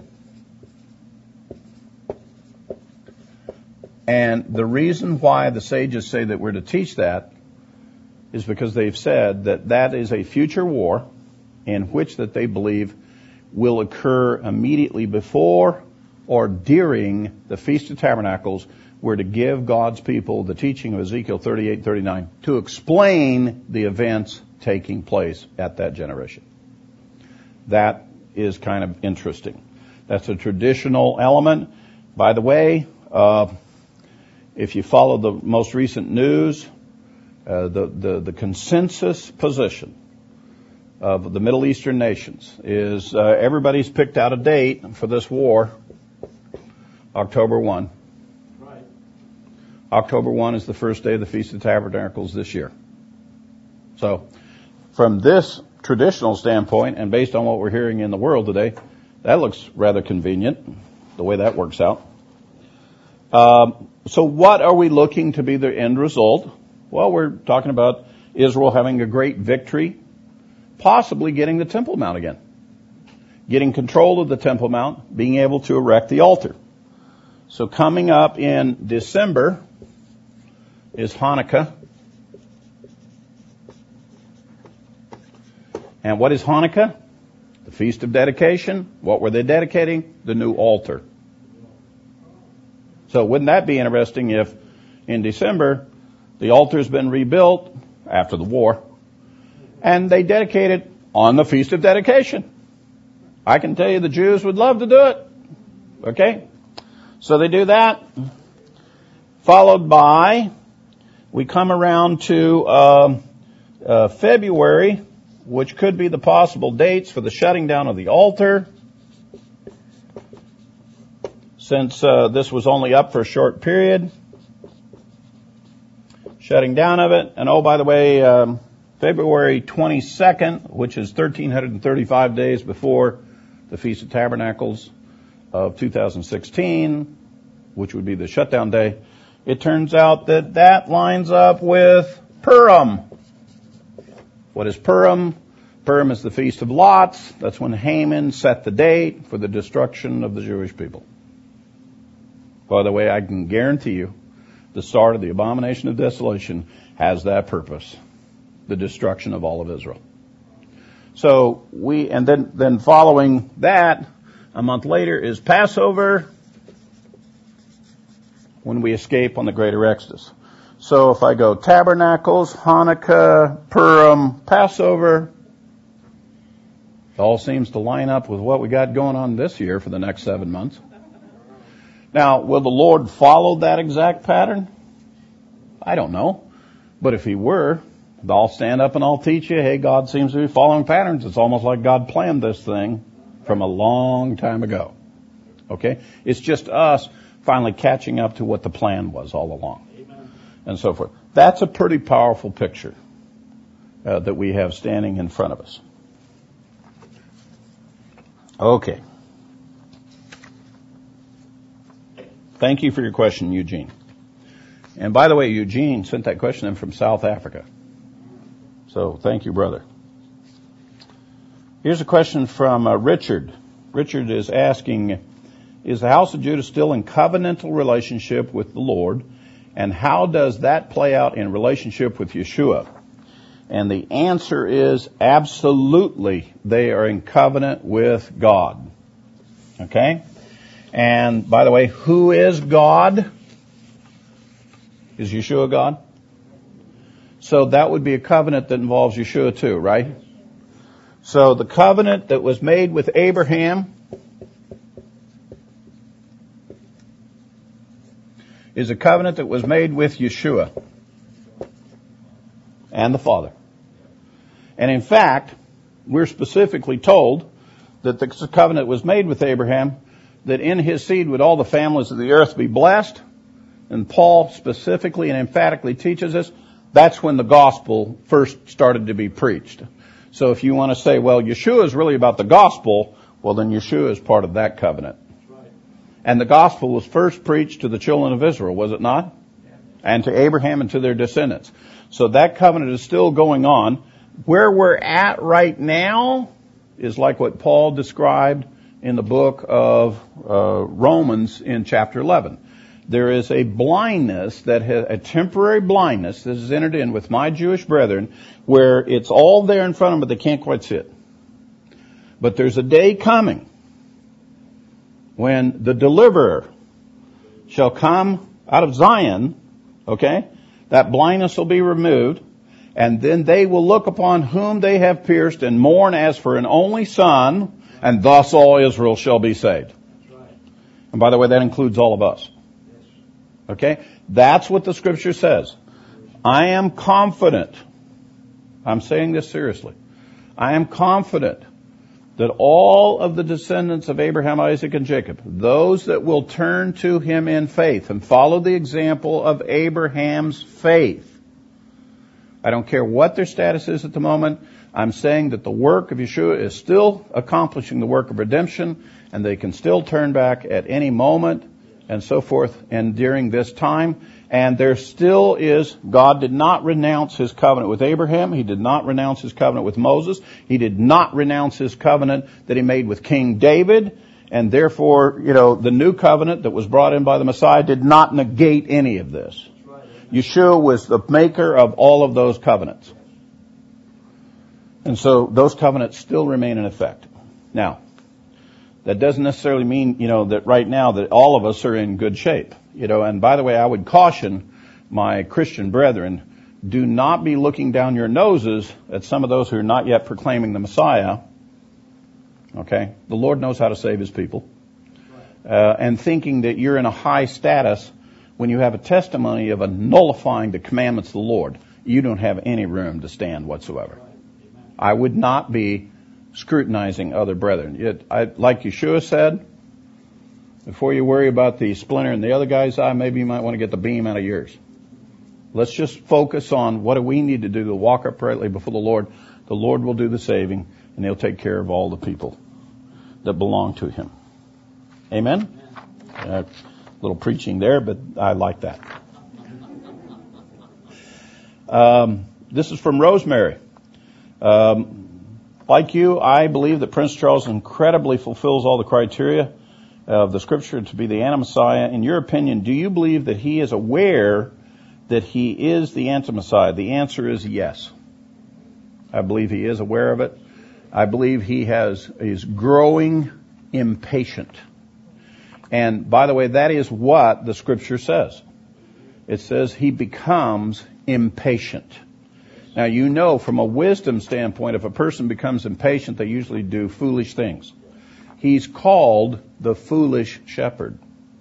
And the reason why the sages say that we're to teach that is because they've said that that is a future war in which that they believe will occur immediately before or during the Feast of Tabernacles. We're to give God's people the teaching of Ezekiel thirty-eight thirty-nine to explain the events taking place at that generation. That is kind of interesting. That's a traditional element. By the way, uh, if you follow the most recent news, uh, the, the, the consensus position of the Middle Eastern nations is uh, everybody's picked out a date for this war, October first. Right. October first is the first day of the Feast of Tabernacles this year. So, from this traditional standpoint, and based on what we're hearing in the world today, that looks rather convenient, the way that works out. Um, so what are we looking to be the end result? Well, we're talking about Israel having a great victory, possibly getting the Temple Mount again, getting control of the Temple Mount, being able to erect the altar. So coming up in December is Hanukkah. And what is Hanukkah? The Feast of Dedication. What were they dedicating? The new altar. So wouldn't that be interesting if in December the altar's been rebuilt after the war and they dedicate it on the Feast of Dedication? I can tell you the Jews would love to do it. Okay? So they do that. Followed by, we come around to uh, uh, February, which could be the possible dates for the shutting down of the altar. Since uh, this was only up for a short period, shutting down of it. And oh, by the way, um, February twenty-second, which is one thousand three hundred thirty-five days before the Feast of Tabernacles of two thousand sixteen, which would be the shutdown day, it turns out that that lines up with Purim. What is Purim? Purim is the Feast of Lots. That's when Haman set the date for the destruction of the Jewish people. By the way, I can guarantee you the start of the abomination of desolation has that purpose, the destruction of all of Israel. So we, and then, then following that, a month later is Passover, when we escape on the Greater Exodus. So if I go Tabernacles, Hanukkah, Purim, Passover, it all seems to line up with what we got going on this year for the next seven months. Now, will the Lord follow that exact pattern? I don't know. But if he were, I'll stand up and I'll teach you, hey, God seems to be following patterns. It's almost like God planned this thing from a long time ago. Okay? It's just us finally catching up to what the plan was all along. Amen. and so forth. That's a pretty powerful picture uh, that we have standing in front of us. Okay. Thank you for your question, Eugene. And by the way, Eugene sent that question in from South Africa. So thank you, brother. Here's a question from uh, Richard. Richard is asking, is the house of Judah still in covenantal relationship with the Lord? And how does that play out in relationship with Yeshua? And the answer is absolutely they are in covenant with God. Okay? And by the way, who is God? Is Yeshua God? So that would be a covenant that involves Yeshua too, right? So the covenant that was made with Abraham is a covenant that was made with Yeshua and the Father. And in fact, we're specifically told that the covenant was made with Abraham, that in his seed would all the families of the earth be blessed. And Paul specifically and emphatically teaches us that's when the gospel first started to be preached. So if you want to say, well, Yeshua is really about the gospel, well, then Yeshua is part of that covenant. Right. And the gospel was first preached to the children of Israel, was it not? Yeah. And to Abraham and to their descendants. So that covenant is still going on. Where we're at right now is like what Paul described in the book of uh, Romans in chapter eleven. There is a blindness that has, a temporary blindness that has entered in with my Jewish brethren where it's all there in front of them, but they can't quite see it. But there's a day coming when the deliverer shall come out of Zion, okay? That blindness will be removed, and then they will look upon whom they have pierced and mourn as for an only son, and thus all Israel shall be saved. And by the way, that includes all of us. Okay? That's what the scripture says. I am confident. I'm saying this seriously. I am confident that all of the descendants of Abraham, Isaac, and Jacob, those that will turn to him in faith and follow the example of Abraham's faith, I don't care what their status is at the moment, I'm saying that the work of Yeshua is still accomplishing the work of redemption, and they can still turn back at any moment, and so forth, and during this time. And there still is, God did not renounce his covenant with Abraham. He did not renounce his covenant with Moses. He did not renounce his covenant that he made with King David. And therefore, you know, the new covenant that was brought in by the Messiah did not negate any of this. Yeshua was the maker of all of those covenants. And so those covenants still remain in effect. Now, that doesn't necessarily mean, you know, that right now that all of us are in good shape. You know, and by the way, I would caution my Christian brethren, do not be looking down your noses at some of those who are not yet proclaiming the Messiah. Okay? The Lord knows how to save his people. Uh, and thinking that you're in a high status when you have a testimony of a nullifying the commandments of the Lord. You don't have any room to stand whatsoever. I would not be scrutinizing other brethren. It, I, like Yeshua said, before you worry about the splinter in the other guy's eye, maybe you might want to get the beam out of yours. Let's just focus on what do we need to do to walk uprightly before the Lord. The Lord will do the saving, and he'll take care of all the people that belong to him. Amen? A little preaching there, but I like that. Um, this is from Rosemary. Um, like you, I believe that Prince Charles incredibly fulfills all the criteria of the scripture to be the anti-Messiah. In your opinion, do you believe that he is aware that he is the anti-Messiah? The answer is yes. I believe he is aware of it. I believe he has is growing impatient. And by the way, that is what the scripture says. It says he becomes impatient. Now, you know, from a wisdom standpoint, if a person becomes impatient, they usually do foolish things. He's called the foolish shepherd.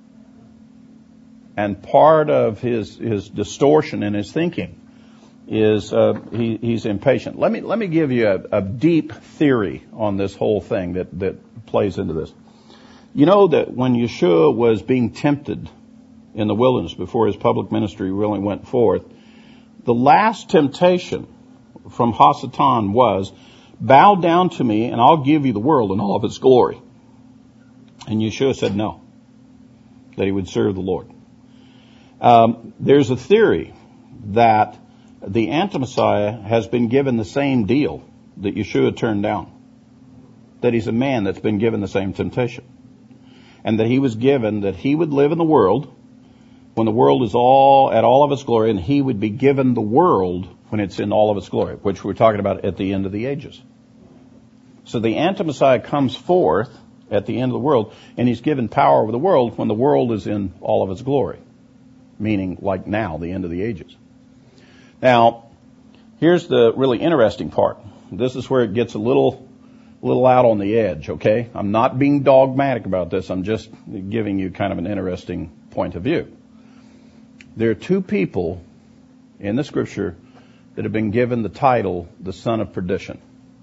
And part of his, his distortion in his thinking is uh, he, he's impatient. Let me let me give you a, a deep theory on this whole thing that, that plays into this. You know that when Yeshua was being tempted in the wilderness before his public ministry really went forth. The last temptation from Hasatan was, bow down to me and I'll give you the world in all of its glory. And Yeshua said no, that he would serve the Lord. Um, there's a theory that the Anti-Messiah has been given the same deal that Yeshua turned down. That he's a man that's been given the same temptation. And that he was given that he would live in the world when the world is all at all of its glory, and he would be given the world when it's in all of its glory, which we're talking about at the end of the ages. So the Anti-Messiah comes forth at the end of the world, and he's given power over the world when the world is in all of its glory, meaning like now, the end of the ages. Now, here's the really interesting part. This is where it gets a little, little out on the edge, okay? I'm not being dogmatic about this. I'm just giving you kind of an interesting point of view. There are two people in the scripture that have been given the title, the son of perdition.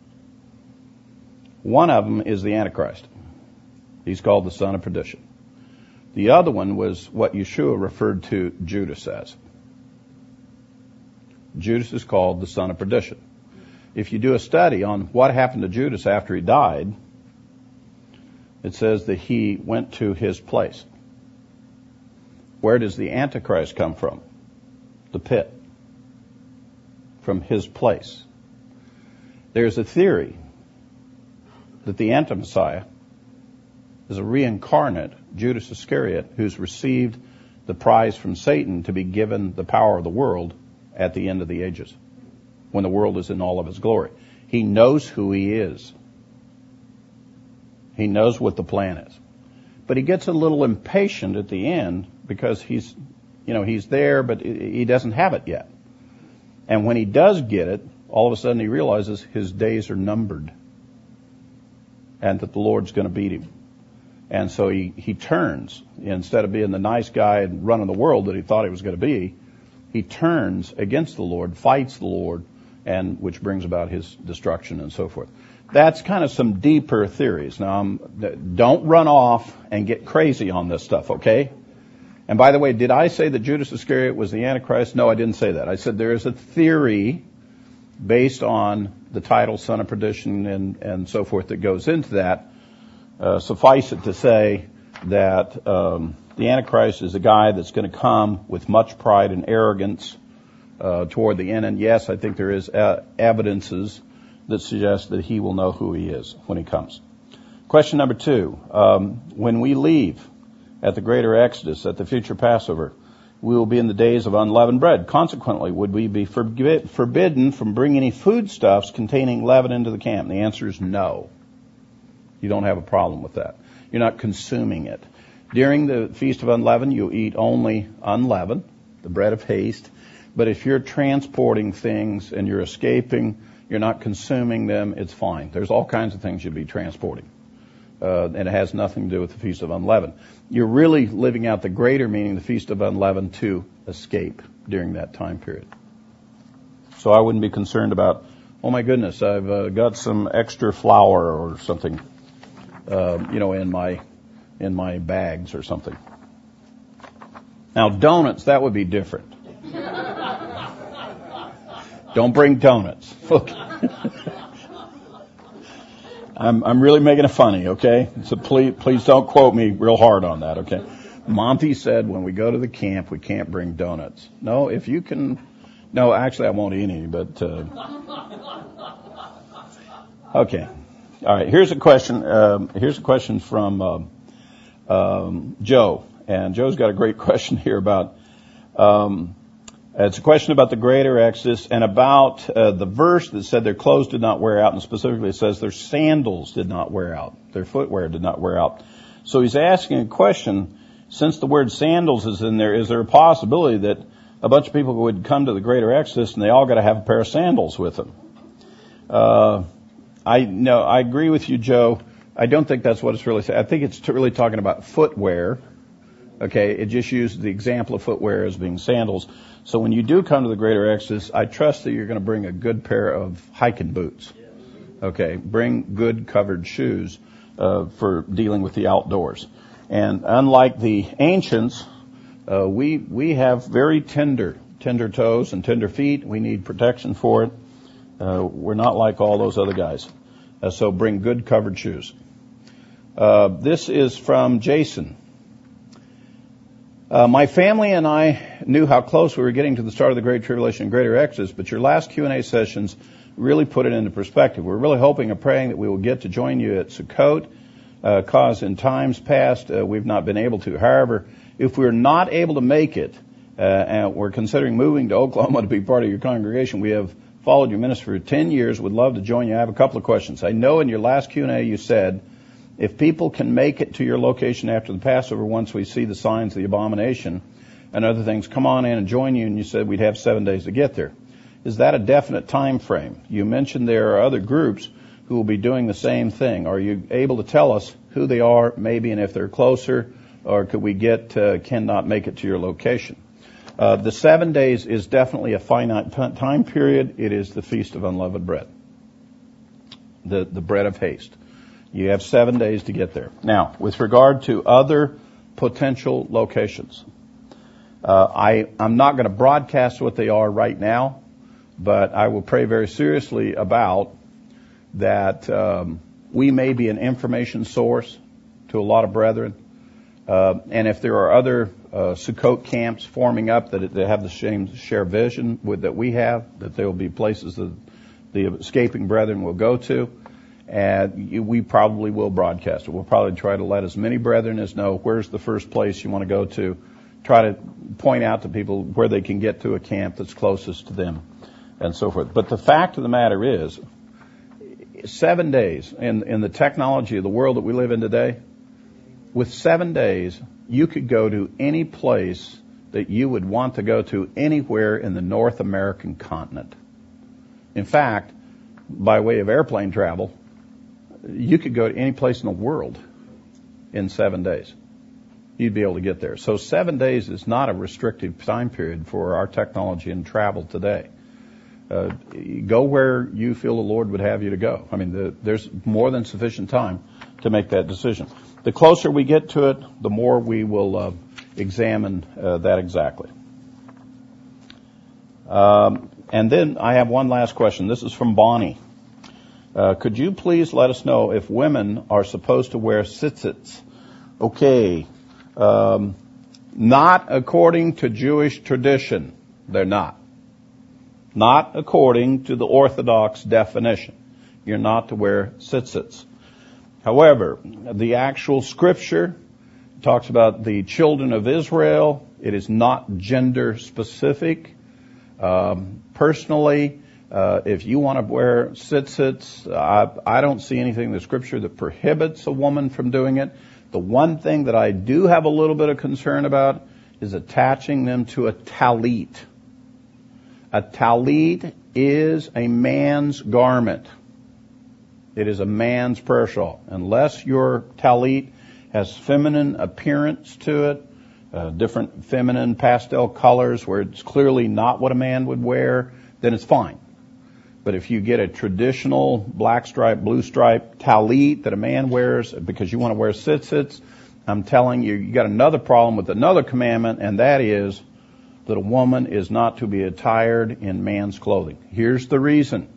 One of them is the Antichrist. He's called the son of perdition. The other one was what Yeshua referred to Judas as. Judas is called the son of perdition. If you do a study on what happened to Judas after he died, it says that he went to his place. Where does the Antichrist come from? The pit. From his place. There's a theory that the Anti-Messiah is a reincarnate Judas Iscariot who's received the prize from Satan to be given the power of the world at the end of the ages, when the world is in all of its glory. He knows who he is. He knows what the plan is. But he gets a little impatient at the end because he's, you know, he's there, but he doesn't have it yet. And when he does get it, all of a sudden he realizes his days are numbered and that the Lord's going to beat him. And so he, he turns. Instead of being the nice guy and running the world that he thought he was going to be, he turns against the Lord, fights the Lord, and which brings about his destruction and so forth. That's kind of some deeper theories. Now, um, don't run off and get crazy on this stuff, okay? And by the way, did I say that Judas Iscariot was the Antichrist? No, I didn't say that. I said there is a theory based on the title Son of Perdition and, and so forth that goes into that. Uh, suffice it to say that um, the Antichrist is a guy that's going to come with much pride and arrogance uh, toward the end. And yes, I think there is uh, evidences that suggest that he will know who he is when he comes. Question number two. Um, when we leave at the greater Exodus, at the future Passover, we will be in the days of unleavened bread. Consequently, would we be forbid, forbidden from bringing any foodstuffs containing leaven into the camp? And the answer is no. You don't have a problem with that. You're not consuming it. During the Feast of Unleavened, you eat only unleavened, the bread of haste. But if you're transporting things and you're escaping, you're not consuming them, it's fine. There's all kinds of things you'd be transporting. Uh, and it has nothing to do with the Feast of Unleavened. You're really living out the greater meaning, the Feast of Unleavened, to escape during that time period. So I wouldn't be concerned about, oh my goodness, I've uh, got some extra flour or something, uh, you know, in my in my bags or something. Now donuts, that would be different. Don't bring donuts. Okay. I'm, I'm really making it funny, okay? So please, please don't quote me real hard on that, okay? Monty said when we go to the camp, we can't bring donuts. No, if you can, no, actually I won't eat any, but, uh, okay. All right, here's a question, um, here's a question from, um, um, Joe. And Joe's got a great question here about, um, it's a question about the greater Exodus and about uh, the verse that said their clothes did not wear out, and specifically it says their sandals did not wear out, their footwear did not wear out. So he's asking a question, since the word sandals is in there, is there a possibility that a bunch of people would come to the greater Exodus and they all got to have a pair of sandals with them? Uh, I no, I agree with you, Joe. I don't think that's what it's really saying. I think it's really talking about footwear. Okay, it just used the example of footwear as being sandals. So when you do come to the greater Exodus, I trust that you're going to bring a good pair of hiking boots. Okay, bring good covered shoes uh, for dealing with the outdoors. And unlike the ancients Uh, we we have very tender, tender toes and tender feet. We need protection for it. Uh, we're not like all those other guys. Uh, so bring good covered shoes. Uh, this is from Jason. Uh, my family and I knew how close we were getting to the start of the Great Tribulation and Greater Exodus, but your last Q and A sessions really put it into perspective. We're really hoping and praying that we will get to join you at Sukkot, uh, cause in times past uh, we've not been able to. However, if we're not able to make it, uh, and we're considering moving to Oklahoma to be part of your congregation, we have followed your ministry for ten years, would love to join you. I have a couple of questions. I know in your last Q and A you said, if people can make it to your location after the Passover, once we see the signs of the abomination and other things, come on in and join you, and you said we'd have seven days to get there. Is that a definite time frame? You mentioned there are other groups who will be doing the same thing. Are you able to tell us who they are, maybe, and if they're closer, or could we get, uh, cannot make it to your location? Uh, the seven days is definitely a finite t- time period. It is the Feast of Unleavened Bread, the, the bread of haste. You have seven days to get there. Now, with regard to other potential locations, uh, I, I'm not going to broadcast what they are right now, but I will pray very seriously about that. Um, we may be an information source to a lot of brethren. Uh, and if there are other uh, Sukkot camps forming up that, that have the same share vision with, that we have, that there will be places that the escaping brethren will go to, and you, we probably will broadcast it. We'll probably try to let as many brethren as know where's the first place you want to go to, try to point out to people where they can get to a camp that's closest to them, and so forth. But the fact of the matter is, seven days in, in the technology of the world that we live in today, with seven days, you could go to any place that you would want to go to anywhere in the North American continent. In fact, by way of airplane travel, you could go to any place in the world in seven days. You'd be able to get there. So seven days is not a restrictive time period for our technology and travel today. Uh, go where you feel the Lord would have you to go. I mean, the, there's more than sufficient time to make that decision. The closer we get to it, the more we will uh, examine uh, that exactly. Um, and then I have one last question. This is from Bonnie. Uh, could you please let us know if women are supposed to wear tzitzits? Okay. Um, not according to Jewish tradition. They're not. Not according to the Orthodox definition. You're not to wear tzitzits. However, the actual scripture talks about the children of Israel. It is not gender specific. Um, personally, uh, if you want to wear tzitzits, I, I don't see anything in the scripture that prohibits a woman from doing it. The one thing that I do have a little bit of concern about is attaching them to a talit. A talit is a man's garment. It is a man's prayer shawl. Unless your talit has feminine appearance to it, uh, different feminine pastel colors where it's clearly not what a man would wear, then it's fine. But if you get a traditional black stripe, blue stripe talit that a man wears because you want to wear tzitzits, I'm telling you, you got another problem with another commandment, and that is that a woman is not to be attired in man's clothing. Here's the reason.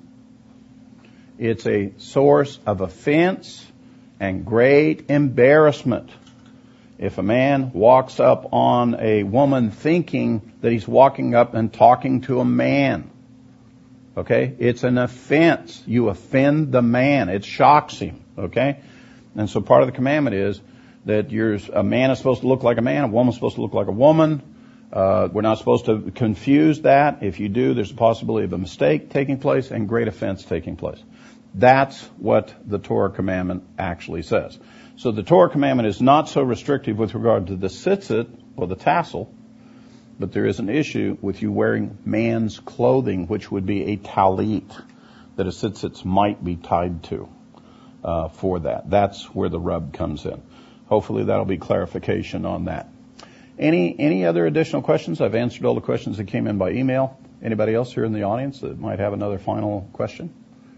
It's a source of offense and great embarrassment. If a man walks up on a woman thinking that he's walking up and talking to a man, okay, it's an offense. You offend the man. It shocks him, okay? And so part of the commandment is that you're, a man is supposed to look like a man, a woman is supposed to look like a woman. Uh, we're not supposed to confuse that. If you do, there's a possibility of a mistake taking place and great offense taking place. That's what the Torah commandment actually says. So the Torah commandment is not so restrictive with regard to the tzitzit or the tassel, but there is an issue with you wearing man's clothing, which would be a talit that a tzitzit might be tied to uh, for that. That's where the rub comes in. Hopefully that'll be clarification on that. Any any other additional questions? I've answered all the questions that came in by email. Anybody else here in the audience that might have another final question?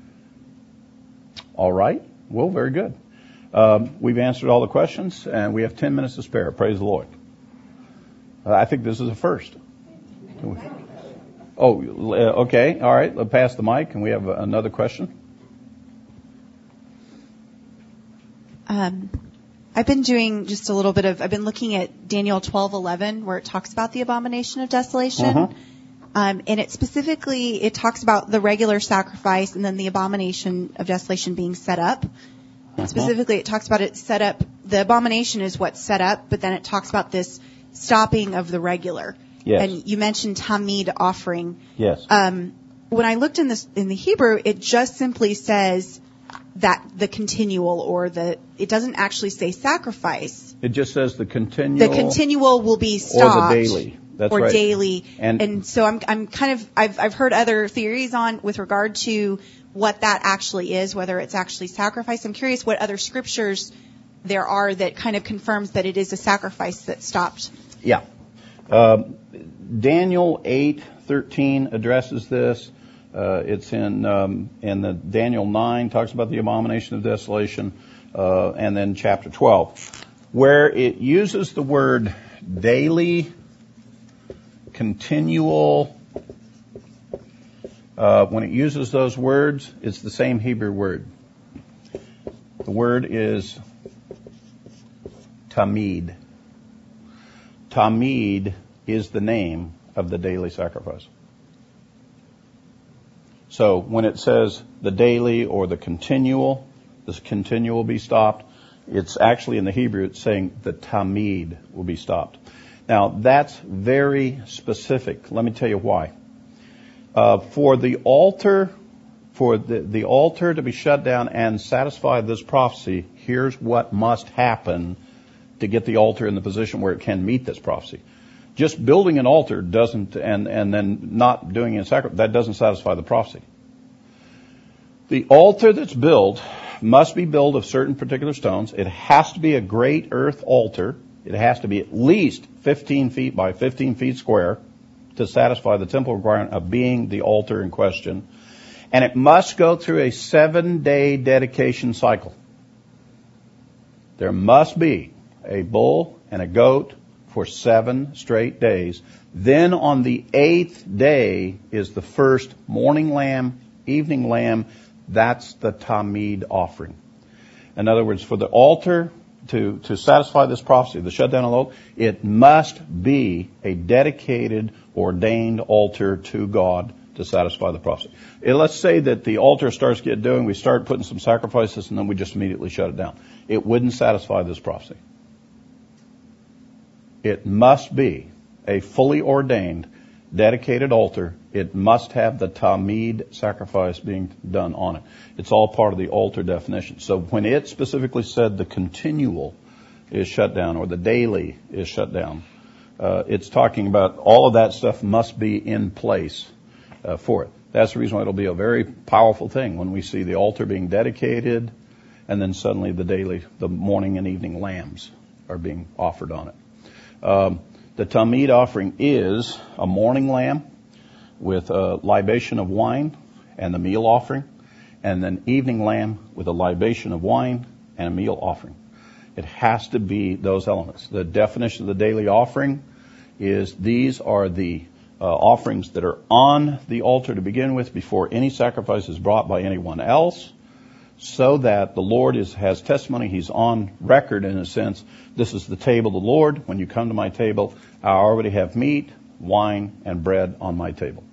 All right. Well, very good. Um, we've answered all the questions, and we have ten minutes to spare. Praise the Lord. Uh, I think this is a first. Oh, uh, okay. All right. Let's pass the mic. And we have another question. Um, I've been doing just a little bit of, I've been looking at Daniel twelve eleven, where it talks about the abomination of desolation. Uh-huh. Um, and it specifically, it talks about the regular sacrifice and then the abomination of desolation being set up. Uh-huh. Specifically, it talks about it set up, the abomination is what's set up, but then it talks about this stopping of the regular. Yes. And you mentioned Tamid offering. Yes. Um, when I looked in this, in the Hebrew, it just simply says that the continual, or the, it doesn't actually say sacrifice. It just says the continual. The continual will be stopped. Or the daily. That's or right. daily. And, and so I'm, I'm kind of, I've, I've heard other theories on, with regard to what that actually is, whether it's actually sacrifice. I'm curious what other scriptures there are that kind of confirms that it is a sacrifice that stopped. Yeah. Um, Daniel eight thirteen addresses this. Uh, it's in, um, in the Daniel nine talks about the abomination of desolation, uh, and then chapter twelve, where it uses the word daily, continual. Uh, when it uses those words, it's the same Hebrew word. The word is tamid. Tamid is the name of the daily sacrifice. So when it says the daily or the continual, this continual be stopped, it's actually in the Hebrew, it's saying the tamid will be stopped. Now, that's very specific. Let me tell you why. Uh, for the altar, for the, the altar to be shut down and satisfy this prophecy, here's what must happen to get the altar in the position where it can meet this prophecy. Just building an altar doesn't, and, and then not doing a sacrifice, that doesn't satisfy the prophecy. The altar that's built must be built of certain particular stones. It has to be a great earth altar. It has to be at least fifteen feet by fifteen feet square to satisfy the temple requirement of being the altar in question. And it must go through a seven-day dedication cycle. There must be a bull and a goat for seven straight days. Then on the eighth day is the first morning lamb, evening lamb. That's the Tamid offering. In other words, for the altar to, to satisfy this prophecy, the shutdown of the altar, it must be a dedicated, ordained altar to God to satisfy the prophecy. And let's say that the altar starts getting doing, we start putting some sacrifices, and then we just immediately shut it down. It wouldn't satisfy this prophecy. It must be a fully ordained, dedicated altar. It must have the Tamid sacrifice being done on it. It's all part of the altar definition. So when it specifically said the continual is shut down or the daily is shut down, uh, it's talking about all of that stuff must be in place uh, for it. That's the reason why it'll be a very powerful thing when we see the altar being dedicated and then suddenly the daily, the morning and evening lambs are being offered on it. Um, the Tamid offering is a morning lamb with a libation of wine and the meal offering, and an evening lamb with a libation of wine and a meal offering. It has to be those elements. The definition of the daily offering is these are the uh, offerings that are on the altar to begin with before any sacrifice is brought by anyone else, so that the Lord is, has testimony. He's on record in a sense. This is the table of the Lord. When you come to my table, I already have meat, wine, and bread on my table,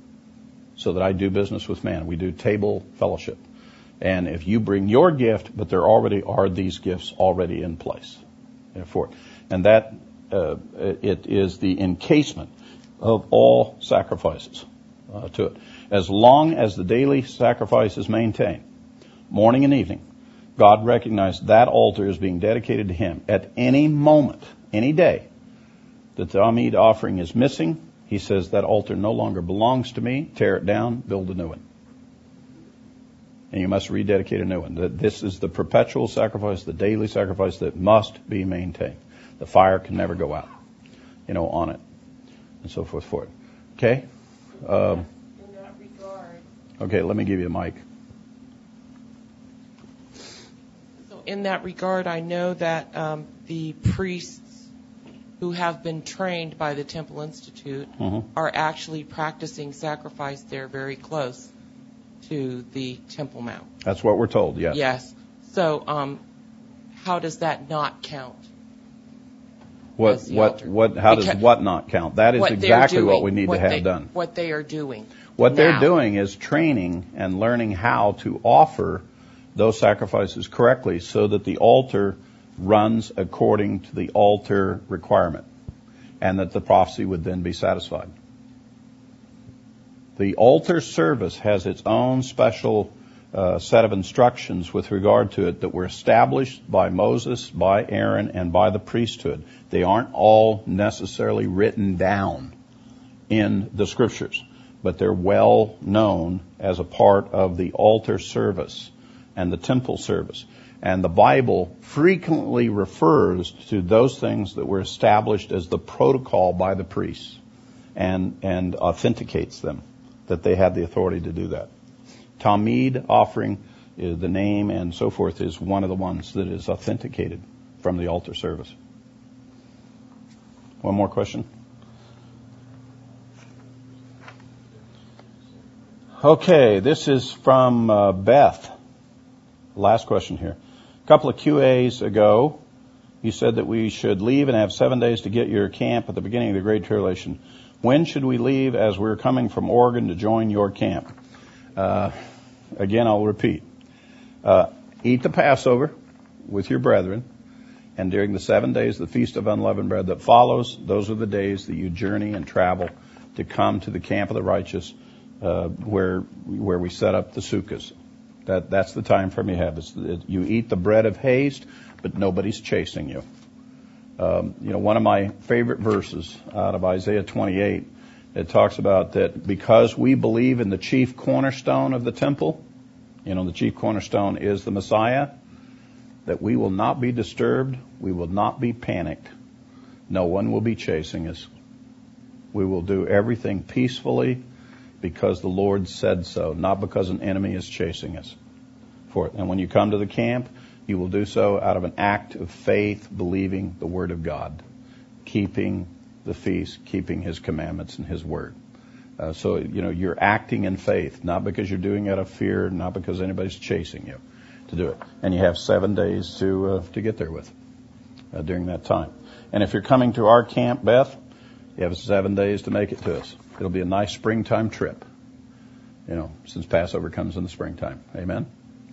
so that I do business with man. We do table fellowship. And if you bring your gift, but there already are these gifts already in place for it. And that, uh, it is the encasement of all sacrifices uh, to it. As long as the daily sacrifice is maintained, morning and evening, God recognized that altar as being dedicated to Him. At any moment, any day, the Tamid offering is missing, He says that altar no longer belongs to me. Tear it down, build a new one. And you must rededicate a new one. This is the perpetual sacrifice, the daily sacrifice that must be maintained. The fire can never go out, you know, on it, and so forth for it. Okay? Um, in that regard. Okay, let me give you a mic. So in that regard, I know that um, the priests who have been trained by the Temple Institute Mhm. are actually practicing sacrifice there very close to the Temple Mount. That's what we're told, yes. Yes. So um, how does that not count? What, as the what, altar? what, how Because does what not count? That is what they're exactly what doing, we need what to have they- done. What they are doing. What they're now. doing is training and learning how to offer those sacrifices correctly so that the altar runs according to the altar requirement and that the prophecy would then be satisfied. The altar service has its own special uh, set of instructions with regard to it that were established by Moses, by Aaron, and by the priesthood. They aren't all necessarily written down in the scriptures, but they're well known as a part of the altar service and the temple service. And the Bible frequently refers to those things that were established as the protocol by the priests and, and authenticates them, that they had the authority to do that. Talmid offering, is the name and so forth, is one of the ones that is authenticated from the altar service. One more question? Okay, this is from uh, Beth. Last question here. A couple of Q As ago, you said that we should leave and have seven days to get your camp at the beginning of the Great Tribulation. When should we leave as we're coming from Oregon to join your camp? Uh, again, I'll repeat. Uh, eat the Passover with your brethren, and during the seven days of the Feast of Unleavened Bread that follows, those are the days that you journey and travel to come to the camp of the righteous, uh, where where we set up the sukkahs. That that's the time frame you have. It's, it, you eat the bread of haste, but nobody's chasing you. Um, you know, one of my favorite verses out of Isaiah twenty-eight, it talks about that because we believe in the chief cornerstone of the temple, you know, the chief cornerstone is the Messiah, that we will not be disturbed, we will not be panicked, no one will be chasing us. We will do everything peacefully because the Lord said so, not because an enemy is chasing us for it. And when you come to the camp, you will do so out of an act of faith, believing the Word of God, keeping the feast, keeping His commandments and His Word. Uh, so, you know, you're acting in faith, not because you're doing it out of fear, not because anybody's chasing you to do it. And you have seven days to uh, to get there with uh, during that time. And if you're coming to our camp, Beth, you have seven days to make it to us. It'll be a nice springtime trip, you know, since Passover comes in the springtime. Amen?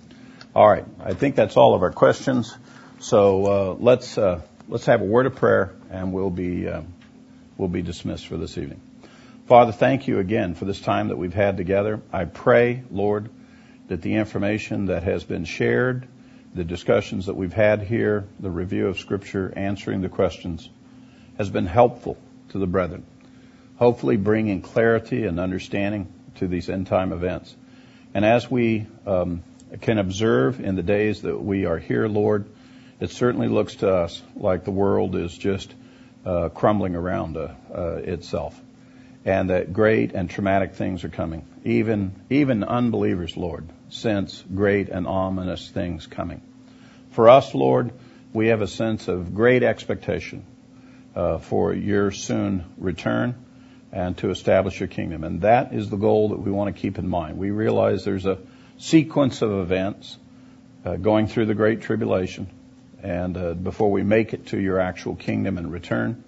All right. I think that's all of our questions. So uh, let's uh, let's have a word of prayer, and we'll be uh, we'll be dismissed for this evening. Father, thank you again for this time that we've had together. I pray, Lord, that the information that has been shared, the discussions that we've had here, the review of Scripture, answering the questions, has been helpful to the brethren, hopefully bringing clarity and understanding to these end-time events. And as we um, can observe in the days that we are here, Lord, it certainly looks to us like the world is just uh, crumbling around uh, uh, itself, and that great and traumatic things are coming. Even even unbelievers, Lord, sense great and ominous things coming. For us, Lord, we have a sense of great expectation uh, for your soon return and to establish your kingdom. And that is the goal that we want to keep in mind. We realize there's a sequence of events uh, going through the Great Tribulation, and uh, before we make it to your actual kingdom and return.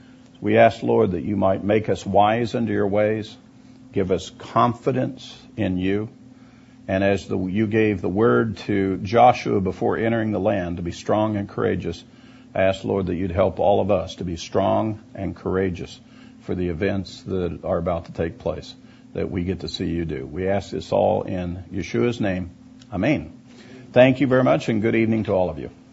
We ask, Lord, that you might make us wise unto your ways, give us confidence in you, and as the, you gave the word to Joshua before entering the land to be strong and courageous, I ask, Lord, that you'd help all of us to be strong and courageous for the events that are about to take place, that we get to see you do. We ask this all in Yeshua's name. Amen. Thank you very much, and good evening to all of you.